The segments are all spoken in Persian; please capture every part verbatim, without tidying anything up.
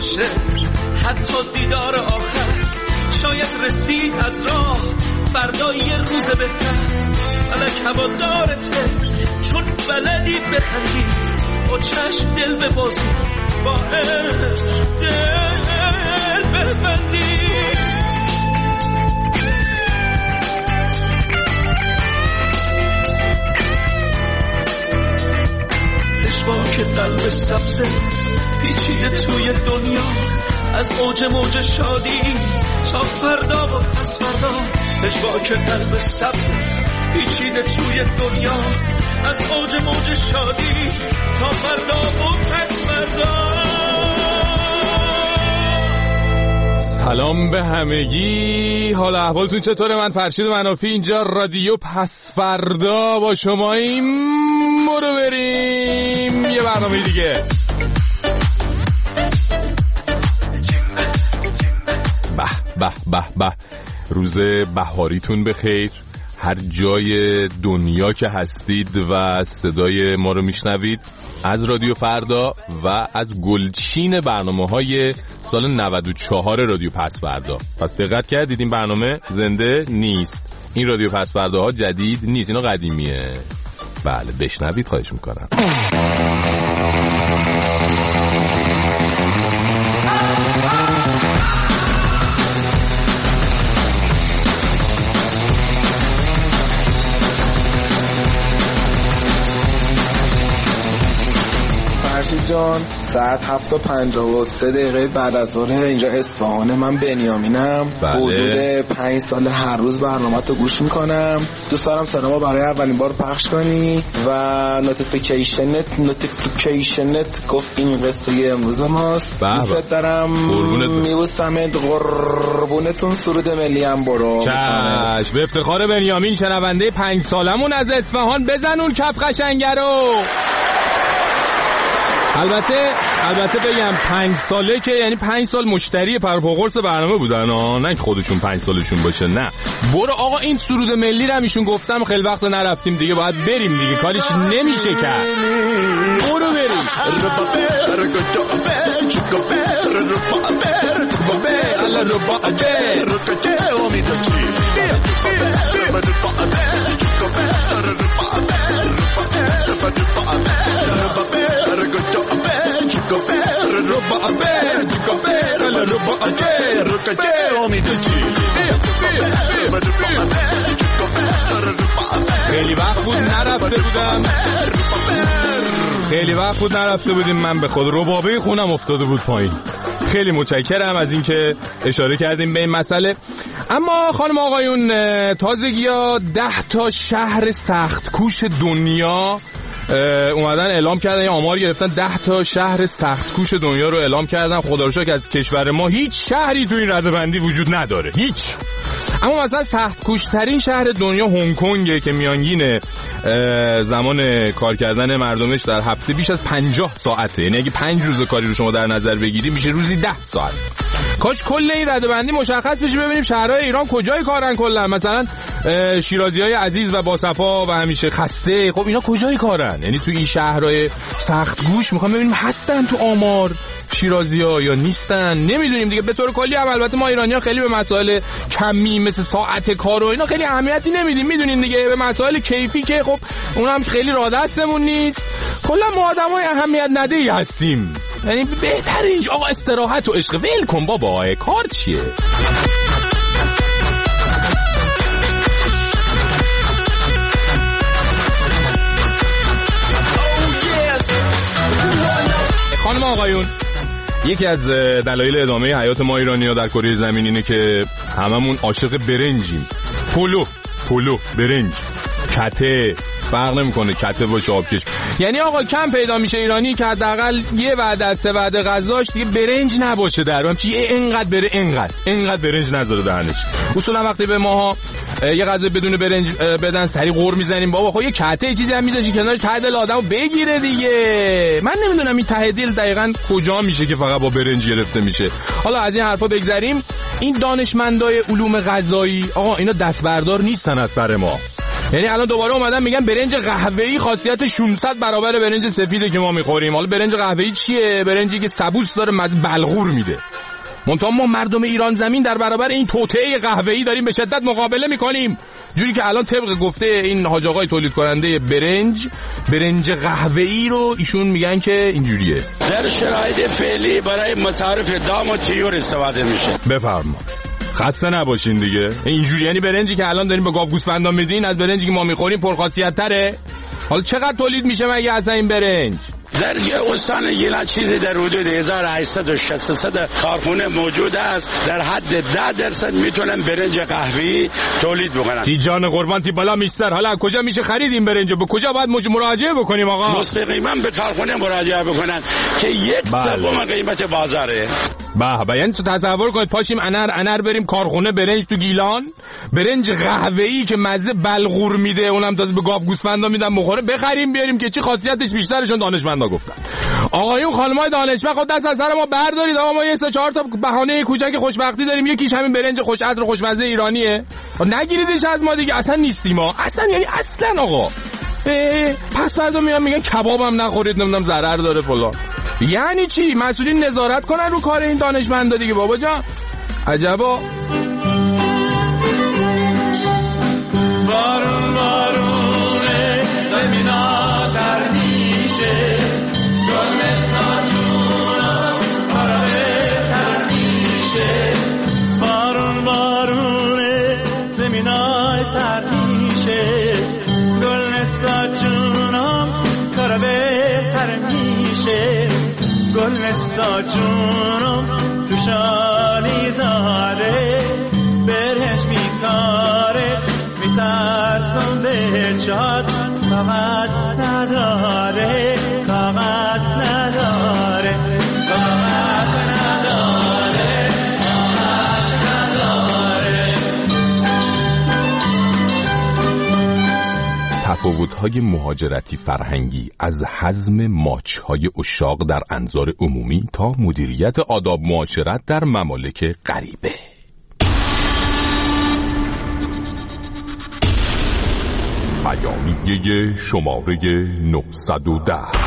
باشه، حتی دیدار آخر شاید رسید از راه، فردا یه روز بهتر. الک هوادارته چون بلدی بخندی، با چشم دل ببازی، با عشق دل ببندی. اشواک قلب سبزه پیچیده توی دنیا، از اوج موج شادی تا فردا و پس فردا. اشواک قلب سبزه پیچیده توی دنیا، از اوج موج شادی تا فردا و پس فردا. سلام به همگی، حال احوالتون چطوره؟ من فرشید منافی اینجا، رادیو پس فردا با شماییم. برو بریم یه برنامه دیگه. به به به به، روز بهاریتون بخیر. هر جای دنیا که هستید و صدای ما رو میشنوید از رادیو فردا و از گلچین برنامه‌های سال نود و چهار رادیو پس فردا. پس دقت کردید این برنامه زنده نیست، این رادیو پس فرداها جدید نیست، اینا قدیمیه. بله بشنوید خواهش میکنم. فرشید جان، ساعت هفت و پنجاه و سه دقیقه بعد از ظهر اینجا اصفهانه. من بنیامینم، حدود پنج سال هر روز برنامه‌تو گوش میکنم. دوست دارم سلامو برای اولین بار پخش کنی و نوتیفیکیشنت نوتیفیکیشنت گفت این قصه امروز ماست. دوست دارم، میبوسمت، قربونتون. سرود ملی هم برو. چش، به افتخار بنیامین شنونده پنج سالمون از اصفهان. بزن اون کف قشنگه رو. البته البته بگم پنج ساله که یعنی پنج سال مشتری پرپاقرص برنامه بودن ها، نه خودشون پنج سالشون باشه. نه برو آقا، این سرود ملی رو همیشون گفتم، خیلی وقت نرفتیم دیگه، باید بریم دیگه، کاریش نمیشه کرد. برو بریم. خیلی وقت بود نرفته بودم خیلی وقت بود نرفته بودیم من به خود ربابه خونم افتاده بود پایین. خیلی متشکرم از اینکه اشاره کردیم به این مسئله. اما خانم آقایون، تازگی‌ها ده تا شهر سخت کوش دنیا اومدن اعلام کردن، یا آمار گرفتن، ده تا شهر سخت کوش دنیا رو اعلام کردن. خدا رو شکر از کشور ما هیچ شهری تو این رده‌بندی وجود نداره، هیچ. اما مثلا سخت کوش ترین شهر دنیا هنگ کنگه که میانگین زمان کار کردن مردمش در هفته بیش از پنجاه ساعته. یعنی اگه پنج روز کاری رو شما در نظر بگیری میشه روزی ده ساعت. کاش کل این رده‌بندی مشخص بشه، ببینیم شهرهای ایران کجای کارن کلا. مثلا شیرازی‌های عزیز و باصفا و همیشه خسته، خب اینا کجای کارن؟ یعنی تو این شهرهای سخت گوش میخوام ببینیم هستن تو آمار شیرازی‌ها یا نیستن، نمیدونیم دیگه. به طور کلی هم البته ما ایرانی‌ها خیلی به مسائل کمی مثل ساعت کار و اینا خیلی اهمیتی نمیدیم، میدونین دیگه. به مسائل کیفی که خب اونم خیلی راه دستمون نیست. کلا ما آدمای اهمیت ندهی هستیم. یعنی بهتره اینجا آقا استراحت و عشق، ول کن بابا، کار چیه؟ خانم آقایون، یکی از دلایل ادامه حیات ما ایرانی‌ها در کره زمین اینه که هممون عاشق برنجیم. پلو پلو برنج، کته، فرق نمیکنه کته باشه آبکش. یعنی آقا کم پیدا میشه ایرانی که حداقل یه وعده از سه وعده غذاش دیگه برنج نباشه در هم، چی اینقدر بره اینقدر اینقدر برنج نذاره دهنش. اصولا وقتی به ماها یه غذا بدون برنج بدن سری غور میزنیم، بابا خب یه کته چیزی هم میذاشی کنارش ته دل آدمو بگیره دیگه. من نمیدونم این ته دل دقیقاً کجا میشه که فقط با برنج گرفته میشه. حالا از این حرفا بگذریم. این دانشمندای علوم غذایی آقا اینا دست بردار نیستن از سر ما. یعنی الان دوباره اومدن میگن برنج قهوه‌ای خاصیت ششصد برابر برنج سفیده که ما میخوریم. حالا برنج قهوه‌ای چیه؟ برنجی که سبوس داره، مزه بلغور میده. منتها ما مردم ایران زمین در برابر این توطئه قهوه‌ای داریم به شدت مقابله میکنیم، جوری که الان طبق گفته این حاج آقای تولید کننده برنج، برنج قهوه‌ای رو ایشون میگن که اینجوریه. در شرایط فعلی برای مصارف دام و طیور استفاده میشه. بفرما. خسته نباشین دیگه. اینجوری یعنی برنجی که الان داریم به گاو گوسفندا میدین از برنجی که ما میخوریم پرخاصیت تره. حالا چقدر تولید میشه مگه اصلا این برنج؟ در استان گیلان چیزی در حدود هزار و هشتصد و شصت کارخونه موجود است. در حد ده درصد میتونن برنج قهوه‌ای تولید بکنن. تی جان قربان تی بالا میستر. حالا کجا میشه خرید این برنجو؟ به کجا باید مراجعه بکنیم آقا؟ مستقیما به کارخونه مراجعه بکنن که یک سوم قیمت بازاره. به به، یعنی تصور کنید پاشیم انر انر بریم کارخونه برنج تو گیلان، برنج قهوه‌ای که مزه بلغور میده، اونم تازه به گاو گوسفندا میدن بخوره، بخریم بیاریم که چی خاصیتش بیشتره. چون دانشمندا گفتن. آقایون خانمای دانشمند خود دست از سر ما بردارید. آقا ما یه سه چهار تا بهانه کوچک خوشبختی داریم، یکیش همین برنج خوش عطر و خوشمزه ایرانیه. نگیریدش از ما دیگه، اصلا نیستیم ما اصلا، یعنی اصلا آقا. پس فردا میان میگن کبابم نخورید، نمیدونم ضرر داره فلان. یعنی چی؟ مسئولین نظارت کنن رو کار این دانشمندا دیگه بابا جان. عجبا. بارون بارونه زمینا تر میشه، گل ساجونا آره تر میشه. بارون بارونه زمینا تر میشه، گل ساجونا کار بهتر میشه. گل ساجونم تو شالی زاره، برنج میکاره میترسم به جاد، طاقت نداره طاقت نداره طاقت نداره طاقت نداره. تفاوت‌های مهاجرتی فرهنگی از حزم ماچ‌های اشاق در انظار عمومی تا مدیریت آداب معاشرت در ممالک غریبه. بیانیه شماره نهصد و ده.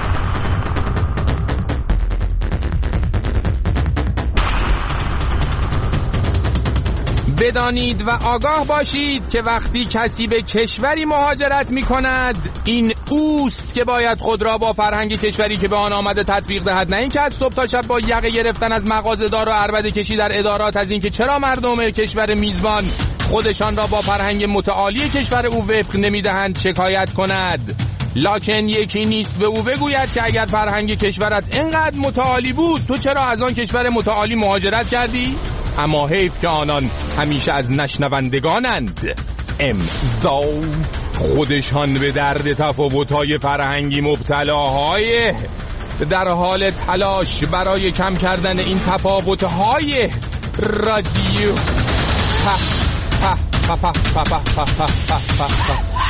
بدانید و آگاه باشید که وقتی کسی به کشوری مهاجرت می کند، این اوست که باید خود را با فرهنگ کشوری که به آن آمده تطبیق دهد، نه اینکه از صبح تا شب با یقه گرفتن از مغازه‌دار و عربده کشی در ادارات از اینکه چرا مردم کشور میزبان خودشان را با فرهنگ متعالی کشور او وفق نمی‌دهند شکایت کند. لکن یکی نیست به او بگوید که اگر فرهنگ کشورت اینقدر متعالی بود، تو چرا از آن کشور متعالی مهاجرت کردی؟ اما حیف که آنان همیشه از نشنوندگانند. امضا خودشان به درد تفاوت‌های فرهنگی مبتلاهای، در حال تلاش برای کم کردن این تفاوت‌های رادیو ها ها ها ها ها ها ها ها ها.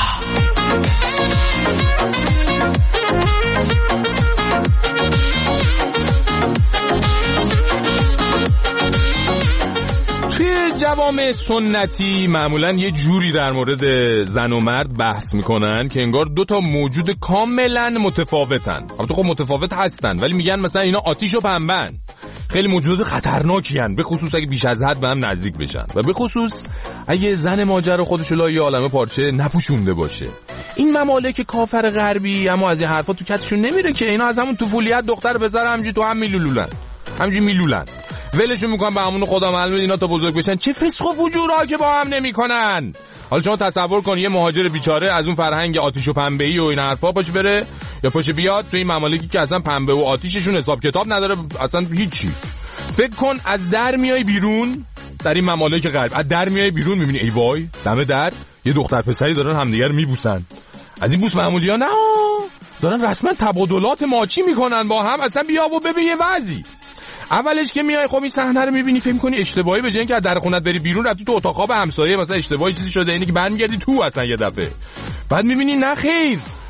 توی جوامع سنتی معمولا یه جوری در مورد زن و مرد بحث میکنن که انگار دو تا موجود کاملا متفاوتن. البته خب متفاوت هستن ولی میگن مثلا اینا آتیش و پنبه‌ن. خیلی موجودات خطرناکی هن، به خصوص اگه بیش از حد به هم نزدیک بشن و به خصوص اگه زن ماجرا خودشو لای یه عالمه پارچه نپوشونده باشه. این ممالک کافر غربی اما از این حرفا تو کتشون نمیره که اینا از همون طفولیت دختر پسر همینجوری تو هم میلولن، همینجوری میلولن، ولشون میکنن به همون خدا معلومه اینا تا بزرگ بشن چه فسق و فجورا که با هم نمیکنن. حالا شما تصور کن یه مهاجر بیچاره از اون فرهنگ آتیش و پنبه‌ای و این حرفا پاش بره یا پاش بیاد تو این ممالکی که اصلا پنبه و آتیششون حساب کتاب نداره، اصلا هیچی. فکر کن از در میای بیرون در این ممالک غرب، از در میای بیرون میبینی ای وای دم در یه دختر پسری دارن همدیگر میبوسن. از این بوس معمولی ها نه، دارن رسما تبادلات ماچی میکنن با هم. اصلا بیا و ببین یه وضعی. اولش که میای خب این صحنه رو میبینی فکر می‌کنی اشتباهی، به جای اینکه از در خونت بری بیرون رفتی تو اتاق خواب همسایه مثلا اشتباهی چیزی شده، اینی که برمیگردی تو اصلا یه دفعه. بعد میبینی نه خیر،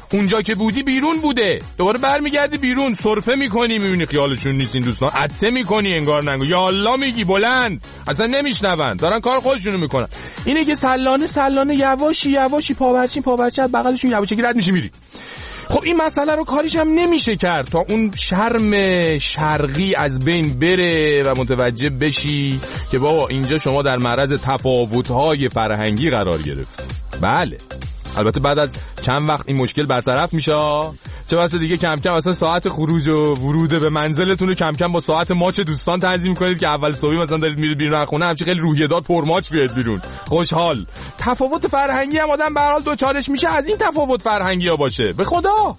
اونجا که بودی بیرون بوده، دوباره برمیگردی بیرون، سرفه میکنی، میبینی خیالشون نیست این دوستان، عطسه میکنی انگار نگو، یا الله میگی بلند، اصلا نمیشنون، دارن کار خودشونو میکنن. اینه که سلانه سلانه یواشی یواشی پاورچین پاورچین از بغلشون یواشکی رد میشی میری. خب این مسئله رو کاریش هم نمیشه کرد تا اون شرم شرقی از بین بره و متوجه بشی که بابا اینجا شما در معرض تفاوت‌های فرهنگی قرار گرفت. بله البته بعد از چند وقت این مشکل برطرف میشه، چه واسه دیگه کم کم اصلا ساعت خروج و ورود به منزلتون رو کم کم با ساعت ماچ دوستان تنظیم کنید که اول صبح مثلا دارید میرید بیرون از خونه، همچین خیلی روحیه دار پر ماچ بیاد بیرون، خوشحال. تفاوت فرهنگی هم آدم به هر حال دوچارش میشه از این تفاوت فرهنگی ها باشه، به خدا.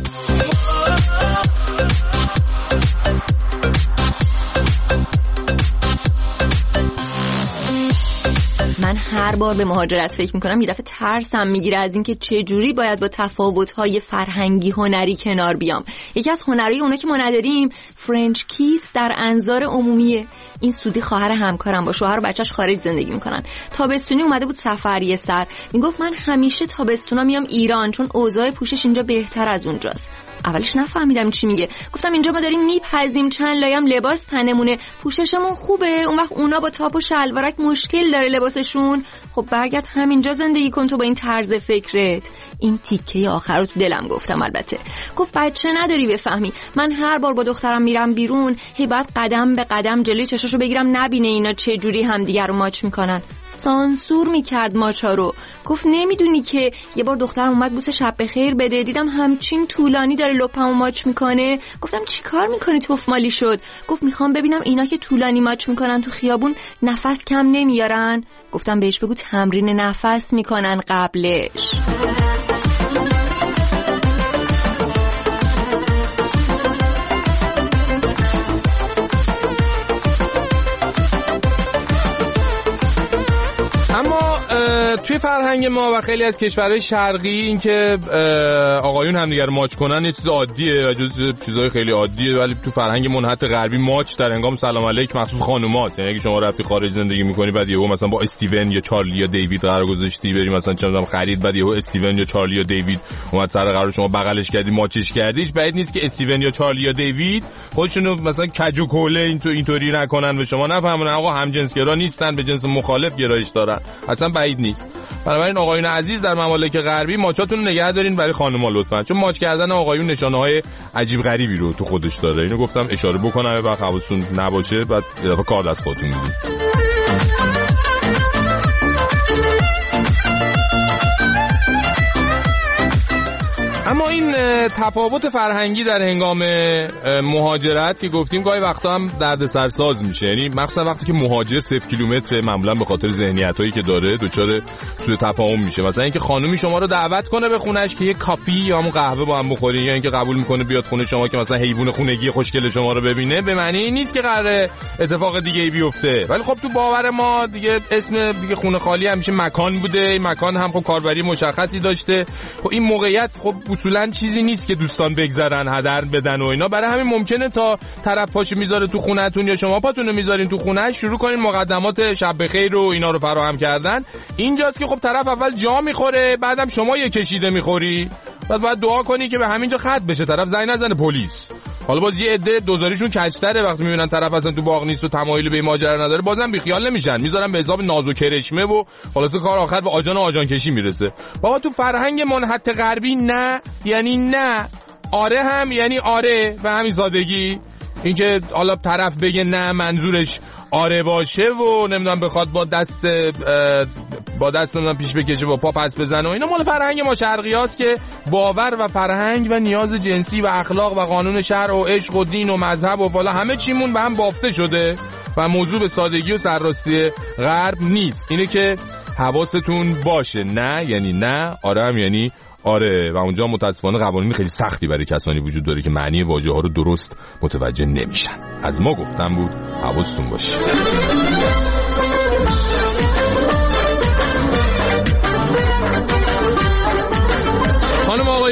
من هر بار به مهاجرت فکر میکنم یه دفعه ترسم میگیره از اینکه چه جوری باید با تفاوت‌های فرهنگی هنری کنار بیام. یکی از هنرهای اونا که ما نداریم فرنچ کیس در انظار عمومیه. این سودی خواهر همکارم با شوهر و بچه‌ش خارج زندگی میکنن. تابستونی اومده بود سفریه سر، میگفت من همیشه تابستونا میام ایران چون اوضاع پوشش اینجا بهتر از اونجاست. اولش نفهمیدم چی میگه، گفتم اینجا ما داریم میپزیم چند لایم لباس تنمونه، پوششمون خوبه، اون وقت اونا با تاپ و شلوارک مشکل داره لباسشون. خب برگرد همینجا زندگی کن تو با این طرز فکرت. این تیکه آخر رو تو دلم گفتم. البته گفت بچه نداری بفهمی، من هر بار با دخترم میرم بیرون هی باید قدم به قدم جلوی چشاشو بگیرم نبینه اینا چه جوری همدیگه رو ماچ میکنن. سانسور میکرد ماچا رو. گفت نمیدونی که یه بار دخترم اومد بوسه شب بخیر بده، دیدم همچین طولانی داره لپمو ماچ میکنه. گفتم چی کار میکنی توف مالی شد؟ گفت میخوام ببینم اینا که طولانی ماچ میکنن تو خیابون نفس کم نمیارن. گفتم بهش بگو تمرین نفس میکنن قبلش. اما توی فرهنگ ما و خیلی از کشورهای شرقی این که آقایون هم دیگر ماچ کنن یه چیز عادیه و جزو چیزهای خیلی عادیه، ولی تو فرهنگ منحط غربی ماچ در هنگام سلام علیک مخصوص خانوماست. یعنی اگه شما رفتی خارج زندگی میکنی بعد یهو مثلا با استیون یا چارلی یا دیوید قرار گذاشتی بریم مثلا چه میدونم خرید، بعد یهو استیون یا چارلی یا دیوید اومد سر قرار شما بغلش کردی ماچش کردیش، بعید نیست که استیون یا چارلی یا دیوید خودشونو مثلا کج و کوله اینطور اینطوری نکنن به شما نفهمونن آقا همجنسگرا نیستن، به جنس مخالف گرایش دارن، اصلا بعید نیست. بنابراین آقایون عزیز در ممالک غربی ماچاتون رو نگه دارین برای خانم‌ها لطفاً، چون ماچ کردن آقایون نشانه‌های عجیب غریبی رو تو خودش داره. اینو گفتم اشاره بکنم و حواستون نباشه بعد یه دفعه کار دست خودتون میدید. اما این تفاوت فرهنگی در هنگام مهاجرت که گفتیم گاهی وقتا هم دردسرساز میشه، یعنی مخصوصا وقتی که مهاجر صفر کیلومتر معمولا به خاطر ذهنیتایی که داره دچار سوء تفاهم میشه. مثلا اینکه خانومی شما رو دعوت کنه به خونش که یه کافی یا همون قهوه با هم بخورین، یا اینکه قبول میکنه بیاد خونه شما که مثلا حیوان خونگی خوشگل شما رو ببینه، به معنی این نیست که قراره اتفاق دیگه ای بیفته. ولی خب تو باور ما دیگه اسم دیگه خونه خالی همیشه مکان بوده، این مکان هم خب کاربری مشخصی داشته. خب این موقعیت خب اصولا چیزی نیست که دوستان بگذرن هدر بدن و اینا، برای همین ممکنه تا طرف پاشو میذاره تو خونه‌تون یا شما پاتون رو میذارین تو خونه شروع کنین مقدمات شب بخیر و اینا رو فراهم کردن. اینجاست که خب طرف اول جا میخوره، بعدم شما یه کشیده میخوری، بعد باید دعا کنی که به همینجا ختم بشه، طرف زنگ نزنه پلیس. حالا باز یه عده دوزاریشون کج‌تره، وقتی میبینن طرف اصلا تو باغ نیست و تمایلی به ماجرا نداره بازم بیخیال نمیشن، میذارن به حساب ناز و کرشمه و خلاص کار آخر به آجان و آجان کشی میرسه. بابا تو فرهنگ منحط غربی نه یعنی نه، آره هم یعنی آره، به همین سادگی. اینکه حالا طرف بگه نه منظورش آره باشه و نمیدونم بخواد با دست با دست نمیدونم پیش بکشه با پا پس بزنه و اینا مال فرهنگ ما شرقیاست که باور و فرهنگ و نیاز جنسی و اخلاق و قانون شرع و عشق و دین و مذهب و والا همه چیمون به هم بافته شده و موضوع به سادگی و سرراستی غرب نیست. اینه که حواستون باشه، نه یعنی نه، آره هم یعنی آره. و اونجا متاسفانه قوانین خیلی سختی برای کسانی وجود داره که معنی واژه ها رو درست متوجه نمیشن. از ما گفتم بود حواستون باشه. خانم آقایون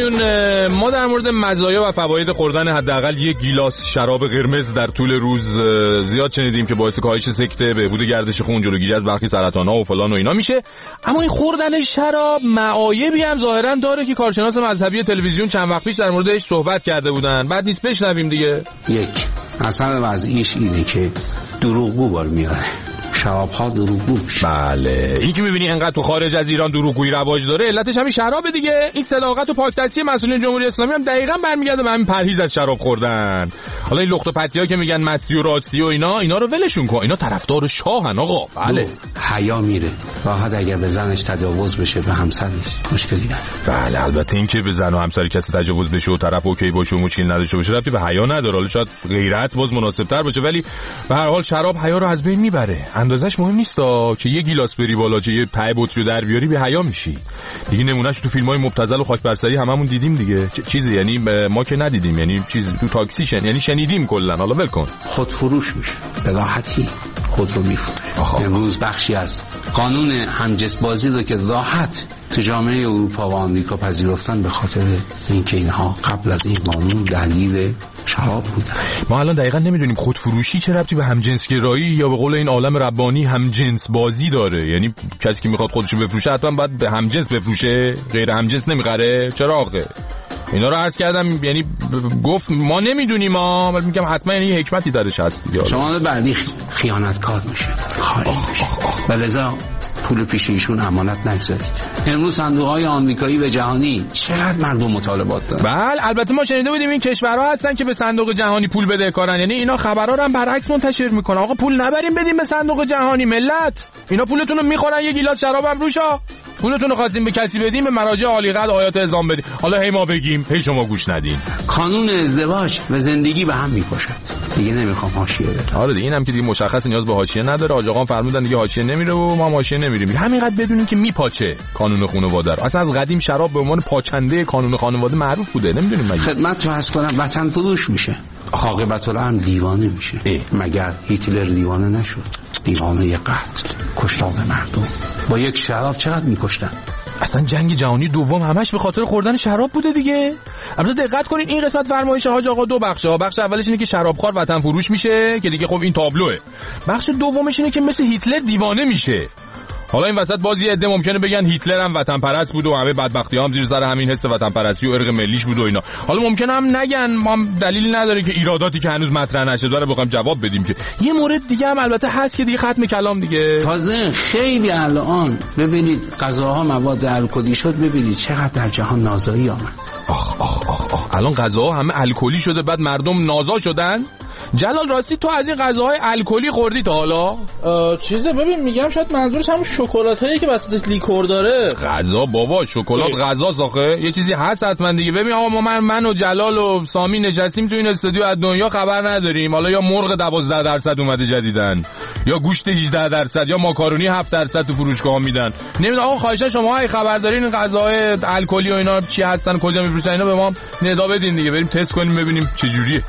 آقایون، ما در مورد مزایا و فواید خوردن حداقل یک گیلاس شراب قرمز در طول روز زیاد شنیدیم که باعث کاهش سکته، بهبود گردش خون، جلوگیری از برخی سرطان‌ها و فلان و اینا میشه. اما این خوردن شراب معایبی هم ظاهرا داره که کارشناس مذهبی تلویزیون چند وقت پیش در موردش صحبت کرده بودن. بعد نیست بشنویم دیگه. یک اصلا وضعیش اینه که دروغگو بار میاره، شراب ها دروغگو میشه. بله، این که میبینی انقدر تو خارج از ایران دروغگویی رواج داره، علتش همین شرابه دیگه. این صداقت و پاکدستی مسئولین جمهوری اسلامی هم دقیقاً برمیگرده به همین پرهیز از شراب خوردن. حالا این لخت و پتی‌ها که میگن مستی و راستی و اینا، اینا رو ولشون کن، اینا طرفدار شاهن آقا. بله، حیا میره راحت اگر به زنش تجاوز بشه به همسرش مشکلی نداره. بله، البته این که به زن و همسر کسی تجاوز بشه و طرف اوکی باشه و مشکل نداشته باشه ربطی به حیا نداره. حالا شاید غیرت باز مناسب‌تر باشه، ولی به هر حال شراب حیا رو از بین میبره. اندازش مهم نیست که یه گیلاس بری بالا، چه یه ته بطری در بیاری به حیا میشی دیگه. نمونهش تو فیلم‌های مبتذل و خاک بر سری هممون دیدیم دیگه. چیزی یعنی ما که ندیدیم، یعنی چیزی تو تاکسی شن، یعنی شنیدیم کلا. حالا ول کن، خودفروش میشه، به راحتی خود رو میفروشه. امروز بخشی از قانون همجنس بازی رو که راحت تو جامعه اروپا و آمریکا پذیرفتن به خاطر اینکه اینها قبل از این قانون درگیر شراب بودن. ما الان دقیقاً نمیدونیم خودفروشی چه ربطی به همجنسگرایی یا به قول این عالم ربانی همجنس بازی داره. یعنی کسی که میخواد خودشو بفروشه حتما باید به همجنس بفروشه، غیر همجنس نمیخره؟ چرا آخه؟ اینا رو عرض کردم، یعنی گفت ما نمیدونیم ما، ولی میگم حتما یعنی حکمتی درش هست دیگه. شما بعدی خیانتکار میشه، خارج میشه. ولذا پول پیش ایشون امانت نگذارید. امروز صندوق‌های آمریکایی و جهانی چقدر مردم مطالبات دارن. بله، البته ما شنیده بودیم این کشورها هستن که به صندوق جهانی پول بدهکارن، یعنی اینا خبرها رو هم برعکس منتشر میکنن. آقا پول نبریم بدیم به صندوق جهانی ملت، اینا پولتون رو میخورن، یه گیلاس شراب هم روشا. پولتون رو خواستیم به کسی بدیم، به مراجع عالی قدر آیات اعظام بدیم. حالا هی ما بگیم، هی شما گوش ندین. قانون ازدواج و زندگی به هم میپاشد. دیگه نمیخوام حاشیه بدم. آره دیگه، اینم که دیگه مشخص نیاز به حاشیه نداره. آج آقا فرمودن دیگه حاشیه نمیره و ما حاشیه نمیریم. همینقدر بدونین که میپاچه قانون خانواده رو. اصلا از قدیم شراب به عنوان پاچنده قانون خانواده معروف بوده، نمیدونیم مگه. خدمت رو عرض کنم، وطن فروش میشه، عاقبت الامر دیوانه میشه. اه. مگر هیتلر دیوانه نشد؟ دیوانه قتل، کشتار مردم. با یک شراب چقدر میکشتن؟ اصلا جنگ جهانی دوم همش به خاطر خوردن شراب بوده دیگه. البته دقت کنین این قسمت فرمایش حاج آقا دو بخشه. بخش اولش اینه که شرابخوار وطن فروش میشه که دیگه خب این تابلوه. بخش دومش اینه که مثل هیتلر دیوانه میشه. حالا این وسط باز یه عده ممکنه بگن هیتلر هم وطن پرست بود و همه بدبختی هم زیر سر همین حس وطن پرستی و ارق ملیش بود و اینا. حالا ممکنه هم نگن، ما هم دلیل نداره که ایراداتی که هنوز مطرح نشده داره بخوام جواب بدیم. که یه مورد دیگه هم البته هست که دیگه ختم کلام دیگه. تازه خیلی الان ببینید غذاها مواد الکلی شد، ببینید چقدر در جهان نازایی آمد. آخ آخ آخ آخ الان غذاها همه الکلی شده، بعد مردم نازا شدن. جلال راستی تو از این غذاهای الکلی خوردی تا حالا؟ چیزه ببین میگم شاید منظورش همون شکلاتایی که وسطش لیکور داره. غذا بابا، شکلات غذا ساخه یه چیزی هست حتما دیگه. ببین آقا ما من, من و جلال و سامی نشستیم تو این استودیو، از دنیا خبر نداریم. حالا یا مرغ دوازده درصد اومده جدیدن، یا گوشت هجده درصد، یا ماکارونی هفت درصد تو فروشگاه میدن. نمیدونم آقا خواهشاً شما اگه خبر دارین غذاهای الکلی و اینا چی هستن، کجا میفروشن، اینا به ما ندا بدین دیگه، بریم تست کنیم ببینیم چه جوریه.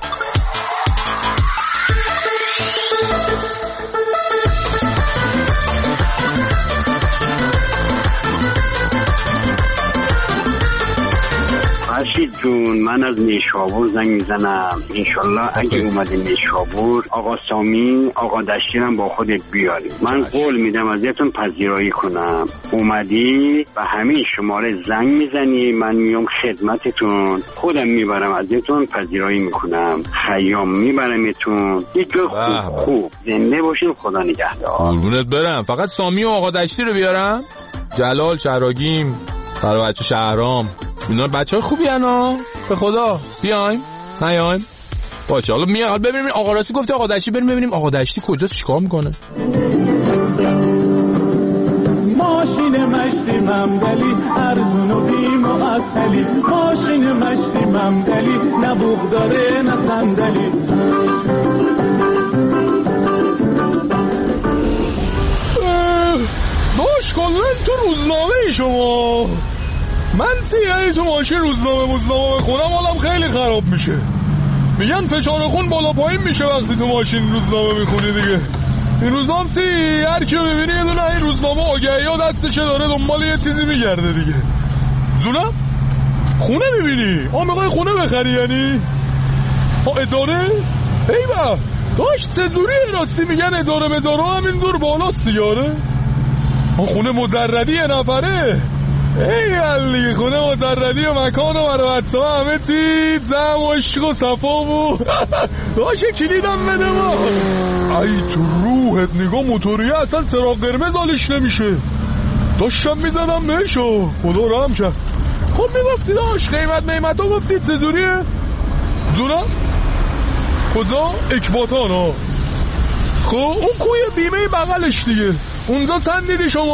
فرشید جون، من از نیشابور زنگ میزنم. انشالله اگه اومده نیشابور آقا سامی آقا دشتیرم با خودت بیاری. من قول میدم ازتون پذیرایی کنم. اومدی و همین شماره زنگ میزنی، من میام خدمتتون، خودم میبرم ازتون پذیرایی میکنم، خیام میبرمتون یه جای خوب خوب. زنده باشین، خدا نگهدار. قربونت برم. فقط سامی و آقا دشتی رو بیارم؟ جلال، شراگیم، برای بچه شهرام، اینا بچه های خوبی هنو، به خدا بیایم نیایم باشه. حالا میاد حالا ببینیم آقا راستی گفته آقا دشتی، بریم ببینیم آقا دشتی کجاست چیکار میکنه. ماشین مشتی ممدلی ارزون و بیم و اصلی، ماشین مشتی ممدلی نه بوغ داره نه صندلی. باش کلن تو روزنامه شما من سیگاری تو ماشین روزنامه روزنامه بخونم حالم خیلی خراب میشه. میگن فشار خون بالا پایین میشه وقتی تو ماشین روزنامه میخونی دیگه. این روزنامه سی هر کیو ببینی یه دونه این روزنامه آگهی ها دستشه داره دنبال یه چیزی میگرده دیگه. زونم خونه میبینی؟ آه میخوای خونه بخری یعنی؟ ها اداره؟ ایوه داشت چجوری راستی میگن اداره مداره همینطور بالاست دیاره؟ ها خونه مجردی یه نفره؟ ای علی خونه مجردی و مکان و مروت ها همه چی زم و عشق و صفا و داشت کلیدم بده ما. ای تو روحت نگاه موتوریه اصلا چراغ قرمز حالش نمیشه. داشتم میزدم بهشو خدا رحم کرد. خب میگفتی داشت قیمت میمت ها گفتی چجوریه؟ دونم؟ کجا؟ اکباتان ها. خب اون کوی بیمه بغلش دیگه اونجا چند دیدی شما؟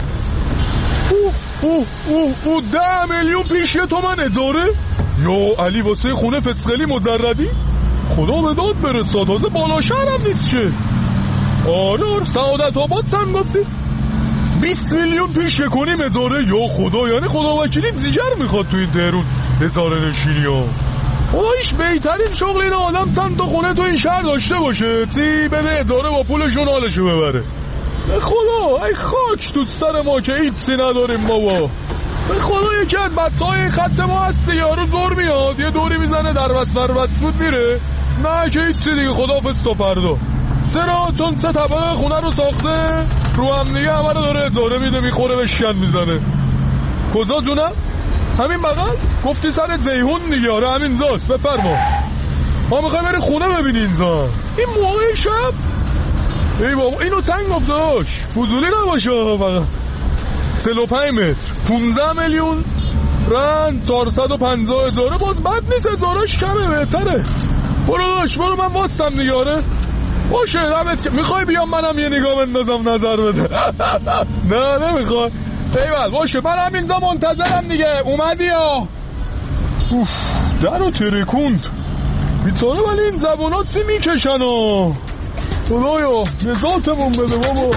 اوه اوه اوه اوه ده میلیون پیش یه تومن اداره؟ یا علی واسه خونه فسقلی مجردی؟ خدا به داد برساد واسه بالا شهر هم نیست چه؟ آره سعادت آباد چند گفتی؟ بیست میلیون پیش کنیم اداره. یا خدا یعنی خدا وکیلی زیجر میخواد توی درون اداره نشینی ها. خدایش بهترین شغل این آدم چند تا خونه تو این شهر داشته باشه چی بده اداره با پولشون حالشو ببره. به خدا ای خاک تو سر ما که ایتسی نداریم بابا. به خدا یکی از بچه های خط ما هستی یارو زور میاد یه دوری میزنه در وست بر وست بود میره. نه که ایتسی دیگه خداحافظ تا فردا. چرا؟ چون سه طبقه خونه رو ساخته رو هم دیگه همه رو داره اداره میده میخوره به شن میزنه. کجا جونم؟ همین بغل؟ گفتی سر زیهون دیگه. آره همین زاست بفرما. ما میخوای بری خونه ببینی اینجا این موقع شب؟ ای بابا اینو تنگ افتاداش فضولی نباشه فقط. چهل و پنج متر پونزده میلیون رند چهارصد و پنجاه اداره باز بد نیست ادارهش کمه بهتره. برو داش برو من واتسم دیگه. آره باشه دمت که میخوای بیام منم یه نگاه بندازم نظر بده؟ نه نمیخوای ایول باشه من هم اینجا منتظرم دیگه. اومدی یا؟ اوف در رو ترکوند بیچاره ولی این زبونات چی میکشن ها خدایا نزاتمون بده بابا.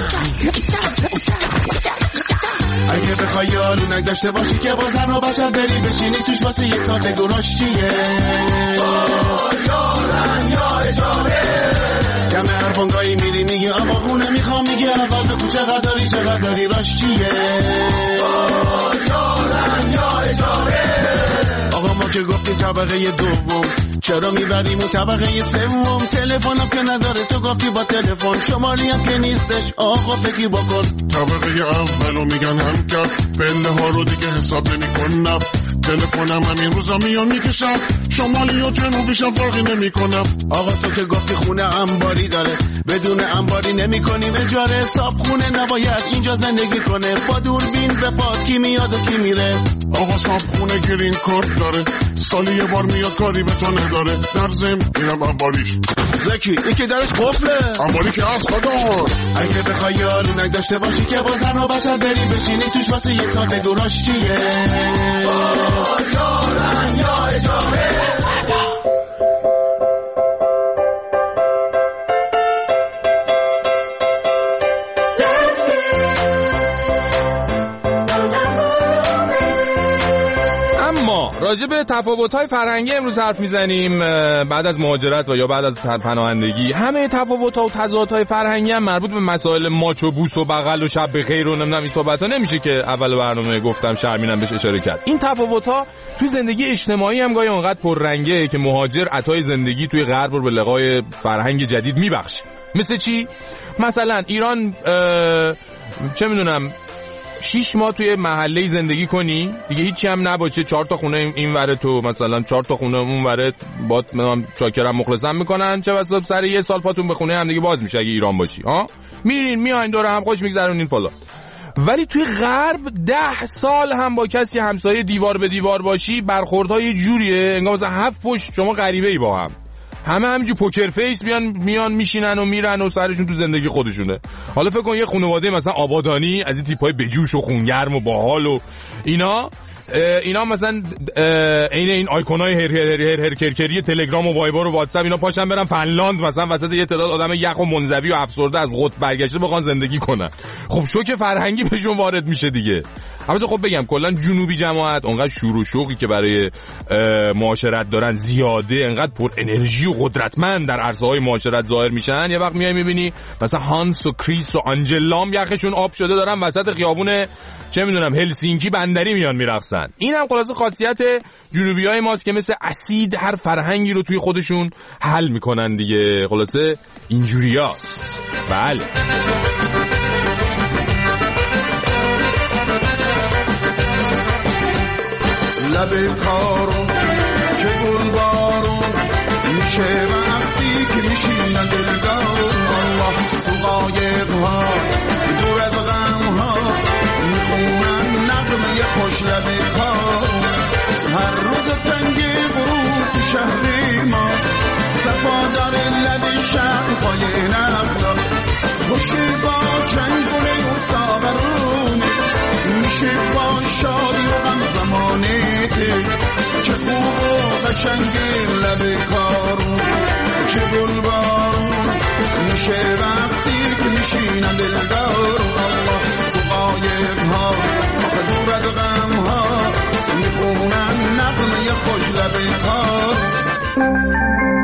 اگه بخوای یالونک داشته باشی که با زن و بچه بری بشینی توش واسه یک سال بگوراش چیه یارن یا اجاره کم حرفانگاهی میری میگی آقا خونه میخوام میگی اول بگو چقدر داری چقدر داری راش چیه یارن یا اجاره آقا ما که گفتیم طبقه دوم چرا میبریم اون طبقه سوم تلفنم که نداره تو گفتی با تلفن شمالی هم که نیستش آقا فکری بکن طبقه اولو میگن هم کرد پله ها رو دیگه حساب نمی کنم تلفنم همین روزا میان میکشم شمالی و جنوبیشم فرقی نمی کنم آقا تو که گفتی خونه انباری داره بدون انباری نمی کنیم اجاره حساب خونه نباید اینجا زندگی کنه با دوربین به پاد کی میاد و کی میره آقا صاحب خونه گرین کارت داره سالی یه بار میاد کاری به تو نداره در زم اینم انباریش زکی این که درش قفله انباری که هست خدا اگه بخوای یالونک داشته باشی که با زن و بچه بری بشینی توش واسه یه سال بگوراش چیه یارن یا اجاره راجع به تفاوت‌های فرهنگی امروز حرف میزنیم بعد از مهاجرت و یا بعد از پناهندگی. همه تفاوت‌ها و تضادهای فرهنگی هم مربوط به مسائل ماچ و بوس و بغل و شب بخیر و نمیدونم این صحبت‌ها نمیشه که اول برنامه گفتم شرمینم بهش اشاره کرد. این تفاوت‌ها توی زندگی اجتماعی هم گاهی اونقدر پررنگه که مهاجر عطای زندگی توی غرب رو به لقای فرهنگ جدید میبخشه. مثل چی؟ مثلا ایران چه میدونم شیش ماه توی محله زندگی کنی دیگه هیچی هم نباشه چهار تا خونه این وره تو مثلا چهار تا خونه اون وره با من چاکرم مخلصم میکنن چه واسه سر یه سال پاتون به خونه هم دیگه باز میشه اگه ایران باشی ها میرین میاین دور هم خوش میگذرونین فلا. ولی توی غرب ده سال هم با کسی همسایه دیوار به دیوار باشی برخوردها یه جوریه انگار مثلا هفت پشت شما غریبه‌ای با هم همه همینجور پوکر فیس میان میان میشینن و میرن و سرشون تو زندگی خودشونه. حالا فکر کن یه خانواده مثلا آبادانی از این تیپای بجوش و خونگرم و باحال و اینا اینا مثلا عین این آیکونای هر هر هر هر کرکری تلگرام و وایبر و واتساپ اینا پاشن برن فنلاند مثلا وسط یه تعداد آدم یخ و منزوی و افسرده از قطب برگشته بخوان زندگی کنن. خب شوک فرهنگی بهشون وارد میشه دیگه. البته خب بگم کلا جنوبی جماعت اونقدر شور و شوقی که برای معاشرت دارن زیاده انقدر پر انرژی و قدرتمند در عرصه‌های معاشرت ظاهر میشن. یه وقت میای میبینی مثلا هانس و کریس و آنجلام یخشون آب شده دارن وسط خیابون چه میدونم هلسینکی بندری میان میرقصن. میکنن. این هم خلاصه خاصیت جنوبی های ماست که مثل اسید هر فرهنگی رو توی خودشون حل میکنن دیگه. خلاصه اینجوری هست. بله لب کارون که گل بارون میشه وقتی که میشینن دلدارون. الله تو قایقها دور از غمها میخونن نغمه خوش لب کارون. هر روز تنگ برو تو شهر ما صفا داره لب شهر پای نخلا. خوشه با چنگ گله و ساغرون میشه با شادی و غم زمانه چه خوب و قشنگ لب کارون چه گل بارون میشه وقتی که میشینن دلدارون. الله تو قایقها آخه دور از غمها میخونن نغمه خوش لب کارون.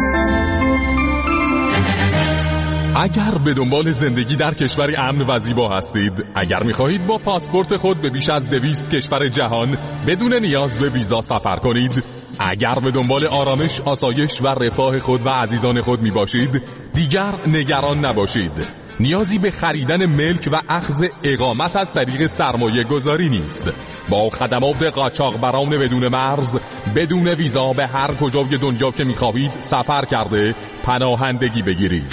اگر به دنبال زندگی در کشوری امن و زیبا هستید، اگر می‌خواهید با پاسپورت خود به بیش از دویست کشور جهان بدون نیاز به ویزا سفر کنید، اگر به دنبال آرامش، آسایش و رفاه خود و عزیزان خود میباشید، دیگر نگران نباشید. نیازی به خریدن ملک و اخذ اقامت از طریق سرمایه گذاری نیست. با خدمات قاچاقبران بدون مرز، بدون ویزا به هر کجای دنیا که می‌خواهید سفر کرده پناهندگی بگیرید.